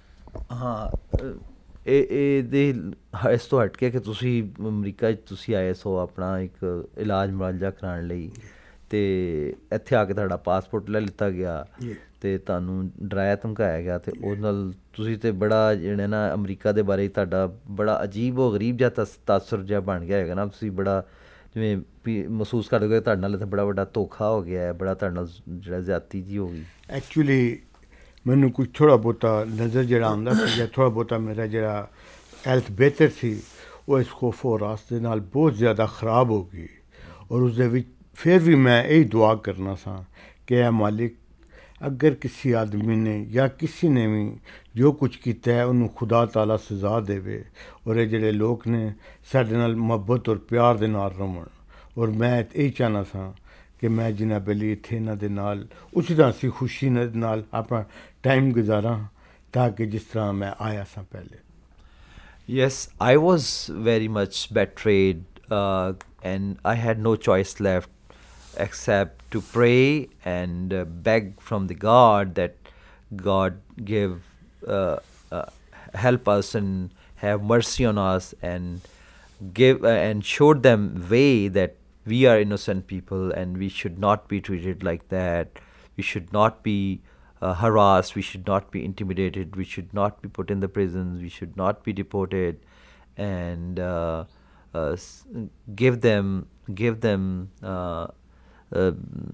ਹਾਂ ਇਹ ਇਹ ਦੇ ਇਸ ਤੋਂ ਹਟ ਕੇ ਕਿ ਤੁਸੀਂ America 'ਚ ਤੁਸੀਂ ਆਏ ਸੋ ਆਪਣਾ ਇੱਕ ਇਲਾਜ ਮੁਆਲਜਾ ਕਰਾਉਣ ਲਈ ਅਤੇ ਇੱਥੇ ਆ ਕੇ ਤੁਹਾਡਾ ਪਾਸਪੋਰਟ ਲੈ ਲਿੱਤਾ ਗਿਆ ਅਤੇ ਤੁਹਾਨੂੰ ਡਰਾਇਆ ਧਮਕਾਇਆ ਗਿਆ ਅਤੇ ਉਹਦੇ ਨਾਲ ਤੁਸੀਂ ਤਾਂ ਬੜਾ ਜਿਹੜੇ ਨਾ ਅਮਰੀਕਾ ਦੇ ਬਾਰੇ ਤੁਹਾਡਾ ਬੜਾ ਅਜੀਬ ਉਹ ਗਰੀਬ ਜਿਹਾ ਤਸ ਤਾਸਰ ਜਿਹਾ ਬਣ ਗਿਆ ਹੈਗਾ ਨਾ ਤੁਸੀਂ ਬੜਾ ਜਿਵੇਂ ਵੀ ਮਹਿਸੂਸ ਕਰਦੇ ਤੁਹਾਡੇ ਨਾਲ ਇੱਥੇ ਬੜਾ ਵੱਡਾ ਧੋਖਾ ਹੋ ਗਿਆ ਹੈ ਬੜਾ ਤੁਹਾਡੇ ਨਾਲ ਜਿਹੜਾ ਜ਼ਿਆਦਤੀ ਜਿਹੀ ਹੋ ਗਈ ਐਕਚੁਅਲੀ ਮੈਨੂੰ ਕੁਝ ਥੋੜ੍ਹਾ ਬਹੁਤਾ ਨਜ਼ਰ ਜਿਹੜਾ ਆਉਂਦਾ ਸੀ ਜਾਂ ਥੋੜ੍ਹਾ ਬਹੁਤਾ ਮੇਰਾ ਜਿਹੜਾ ਹੈਲਥ ਬਿਹਤਰ ਸੀ ਉਹ ਇਸ ਖੌਫ ਔਰ ਰਾਸ ਦੇ ਨਾਲ ਬਹੁਤ ਜ਼ਿਆਦਾ ਖਰਾਬ ਹੋ ਗਈ ਔਰ ਉਸ ਦੇ ਵਿੱਚ ਫਿਰ ਵੀ ਮੈਂ ਇਹ ਦੁਆ ਕਰਨਾ ਸਾਂ ਕਿ ਇਹ ਮਾਲਿਕ ਅਗਰ ਕਿਸੇ ਆਦਮੀ ਨੇ ਜਾਂ ਕਿਸੇ ਨੇ ਵੀ ਜੋ ਕੁਝ ਕੀਤਾ ਹੈ ਉਹਨੂੰ ਖੁਦਾ ਤਾਲਾ ਸਜ਼ਾ ਦੇਵੇ ਔਰ ਇਹ ਜਿਹੜੇ ਲੋਕ ਨੇ ਸਾਡੇ ਨਾਲ ਮੁਹੱਬਤ ਔਰ ਪਿਆਰ ਦੇ ਨਾਲ ਰਵਣ ਔਰ ਮੈਂ ਇਹ ਚਾਹੁੰਦਾ ਸਾਂ ਕਿ ਮੈਂ ਜਿਨ੍ਹਾਂ ਬਲੀ ਇੱਥੇ ਇਹਨਾਂ ਦੇ ਨਾਲ ਉਸੇ ਤਰ੍ਹਾਂ ਸੀ ਖੁਸ਼ੀ ਨਾਲ ਆਪਣਾ ਟਾਈਮ ਗੁਜ਼ਾਰਾਂ ਤਾਂ ਕਿ ਜਿਸ ਤਰ੍ਹਾਂ ਮੈਂ ਆਇਆ ਸਾਂ ਪਹਿਲੇ Yes, I was very much betrayed, uh, and I had no choice left except to pray and uh, beg from the God that God give uh, uh, help us and have mercy on us and give uh, and showed them way that we are innocent people and we should not be treated like that. We should not be uh, harassed. We should not be intimidated. We should not be put in the prisons. We should not be deported, and uh, uh, s- give them give them. Uh, uh,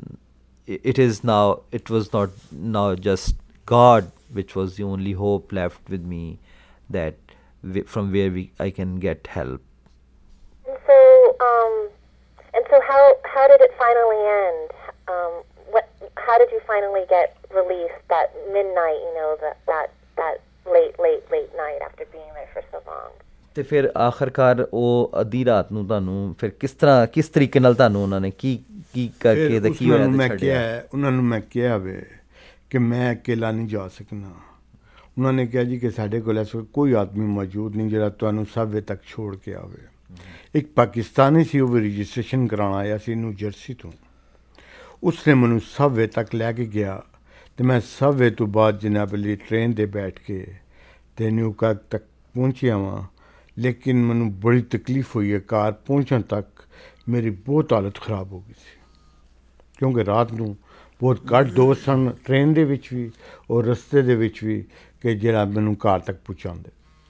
it it is now. It was not now just God, which was the only hope left with me, that w- from where we I can get help. And so, um, and so, how how did it finally end? Um, what? how did you finally get released that midnight, you know, that that that late, late, late night after being there for so long? ਤੇ ਫਿਰ ਆਖਰਕਾਰ ਉਹ ਅੱਧੀ ਰਾਤ ਨੂੰ ਤੁਹਾਨੂੰ ਫਿਰ ਕਿਸ ਤਰ੍ਹਾਂ ਕਿਸ ਤਰੀਕੇ ਨਾਲ ਤੁਹਾਨੂੰ ਉਹਨਾਂ ਨੇ ਕੀ ਕੀ ਕਰਕੇ ਤੇ ਕੀ ਹੋਇਆ ਮੈਂ ਤੇ ਕਿਹਾ ਛੱਡਿਆ? ਉਹਨਾਂ ਨੂੰ ਮੈਂ ਕਿਹਾ ਵੇ ਕਿ ਮੈਂ ਅਕੇਲਾ ਨਹੀਂ ਜਾ ਸਕਣਾ। ਉਹਨਾਂ ਨੇ ਕਿਹਾ ਜੀ ਕਿ ਸਾਡੇ ਕੋਲ ਇਸ ਵਕਤ ਕੋਈ ਆਦਮੀ ਮੌਜੂਦ ਨਹੀਂ ਜਿਹੜਾ ਤੁਹਾਨੂੰ ਸਬਵੇ ਤੱਕ ਛੋੜ ਕੇ ਆਵੇ। ਇੱਕ ਪਾਕਿਸਤਾਨੀ ਸੀ, ਉਹ ਵੀ ਰਜਿਸਟ੍ਰੇਸ਼ਨ ਕਰਾਉਣ ਆਇਆ ਸੀ ਨਿਊ ਜਰਸੀ ਤੋਂ। ਉਸਨੇ ਮੈਨੂੰ ਸਬਵੇ ਤੱਕ ਲੈ ਕੇ ਗਿਆ ਅਤੇ ਮੈਂ ਸਬਵੇ ਤੋਂ ਬਾਅਦ ਜਨਾਬ ਅਲੀ ਟ੍ਰੇਨ 'ਤੇ ਬੈਠ ਕੇ ਅਤੇ ਨਿਊਯਾਰਕ ਤੱਕ ਪਹੁੰਚਿਆ ਵਾਂ। ਲੇਕਿਨ ਮੈਨੂੰ ਬੜੀ ਤਕਲੀਫ ਹੋਈ ਹੈ। ਕਾਰ ਪਹੁੰਚਣ ਤੱਕ ਮੇਰੀ ਬਹੁਤ ਹਾਲਤ ਖਰਾਬ ਹੋ ਗਈ ਸੀ, ਕਿਉਂਕਿ ਰਾਤ ਨੂੰ ਬਹੁਤ ਘੱਟ ਦੋਸਤ ਸਨ ਟ੍ਰੇਨ ਦੇ ਵਿੱਚ ਵੀ ਔਰ ਰਸਤੇ ਦੇ ਵਿੱਚ ਵੀ ਕਿ ਜਿਹੜਾ ਮੈਨੂੰ ਘਰ ਤੱਕ ਪਹੁੰਚਾਉਂਦੇ।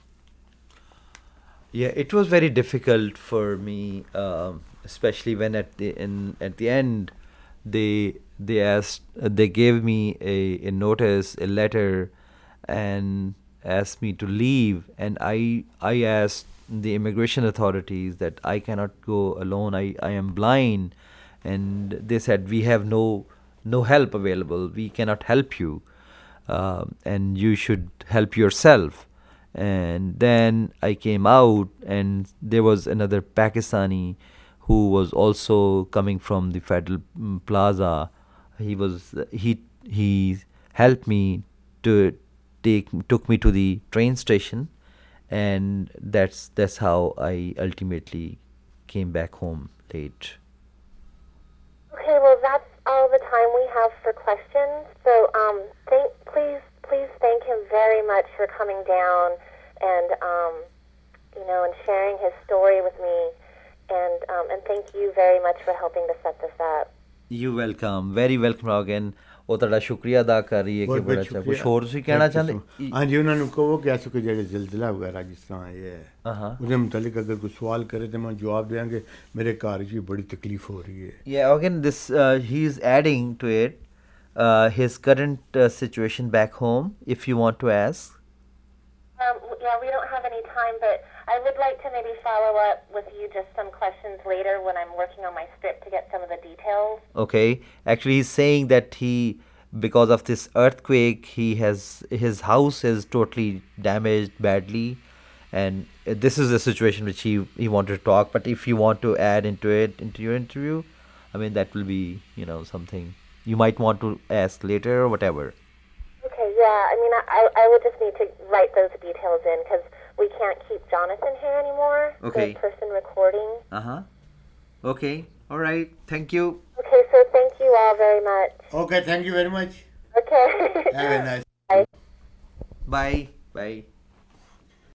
Yeah, it was very difficult for me, um, especially when at the in, at the end they they asked uh, they gave me a, a notice, a letter, and asked me to leave. And I I asked the immigration authorities that I cannot go alone. I, I am blind, and they said we have no no help available. We cannot help you, uh, and you should help yourself. And then I came out, and there was another Pakistani who was also coming from the Federal mm, Plaza. He was he he helped me to take took me to the train station, and that's that's how I ultimately came back home late. Okay, well, that's all the time we have for questions. So, um, thank, please, please thank him very much for coming down and, um, you know, and sharing his story with me. And, um, and thank you very much for helping to set this up. You welcome, very welcome again. ਉਹ ਤੁਹਾਡਾ ਸ਼ੁਕਰੀਆ ਅਦਾ ਕਰ ਰਹੀ ਹੈ ਕਿ ਬੜਾ ਅੱਛਾ। ਕੁਛ ਹੋਰ ਤੁਸੀਂ ਕਹਿਣਾ ਚਾਹੁੰਦੇ? ਹਾਂਜੀ, ਉਹਨਾਂ ਨੂੰ ਕਹੋ ਕਿ ਐਸੇ ਕੋਈ ਜਿਹੜੇ ਜ਼ਲਜ਼ਲਾ ਵਗੈਰਾ ਜਿਸ ਤਰ੍ਹਾਂ ਇਹ ਹੈ ਉਹਦੇ ਮੁਤਲਕ ਅਗਰ ਕੋਈ ਸਵਾਲ ਕਰੇ ਤਾਂ ਮੈਂ ਜਵਾਬ ਦਿਆਂਗੇ। ਮੇਰੇ ਘਰ 'ਚ ਵੀ ਬੜੀ ਤਕਲੀਫ ਹੋ ਰਹੀ ਹੈ। Yeah, again, this uh, he is adding to it uh, his current uh, situation back home, if you want to ask. Um, yeah, we don't have any time, but I would like to maybe follow up with you just some questions later when I'm working on my script to get some of the details. Okay, actually he's saying that he, because of this earthquake, he has his house is totally damaged badly, and uh, this is the situation which he he wanted to talk. But if you want to add into it into your interview, I mean that will be, you know, something you might want to ask later or whatever. Okay, yeah, I mean I I would just need to write those details in because we can't keep Jonathan here anymore. Okay. The person recording. Uh-huh. Okay. All right. Thank you. Okay, so thank you all very much. Okay, thank you very much. Okay. Have a nice Bye. Bye. Bye.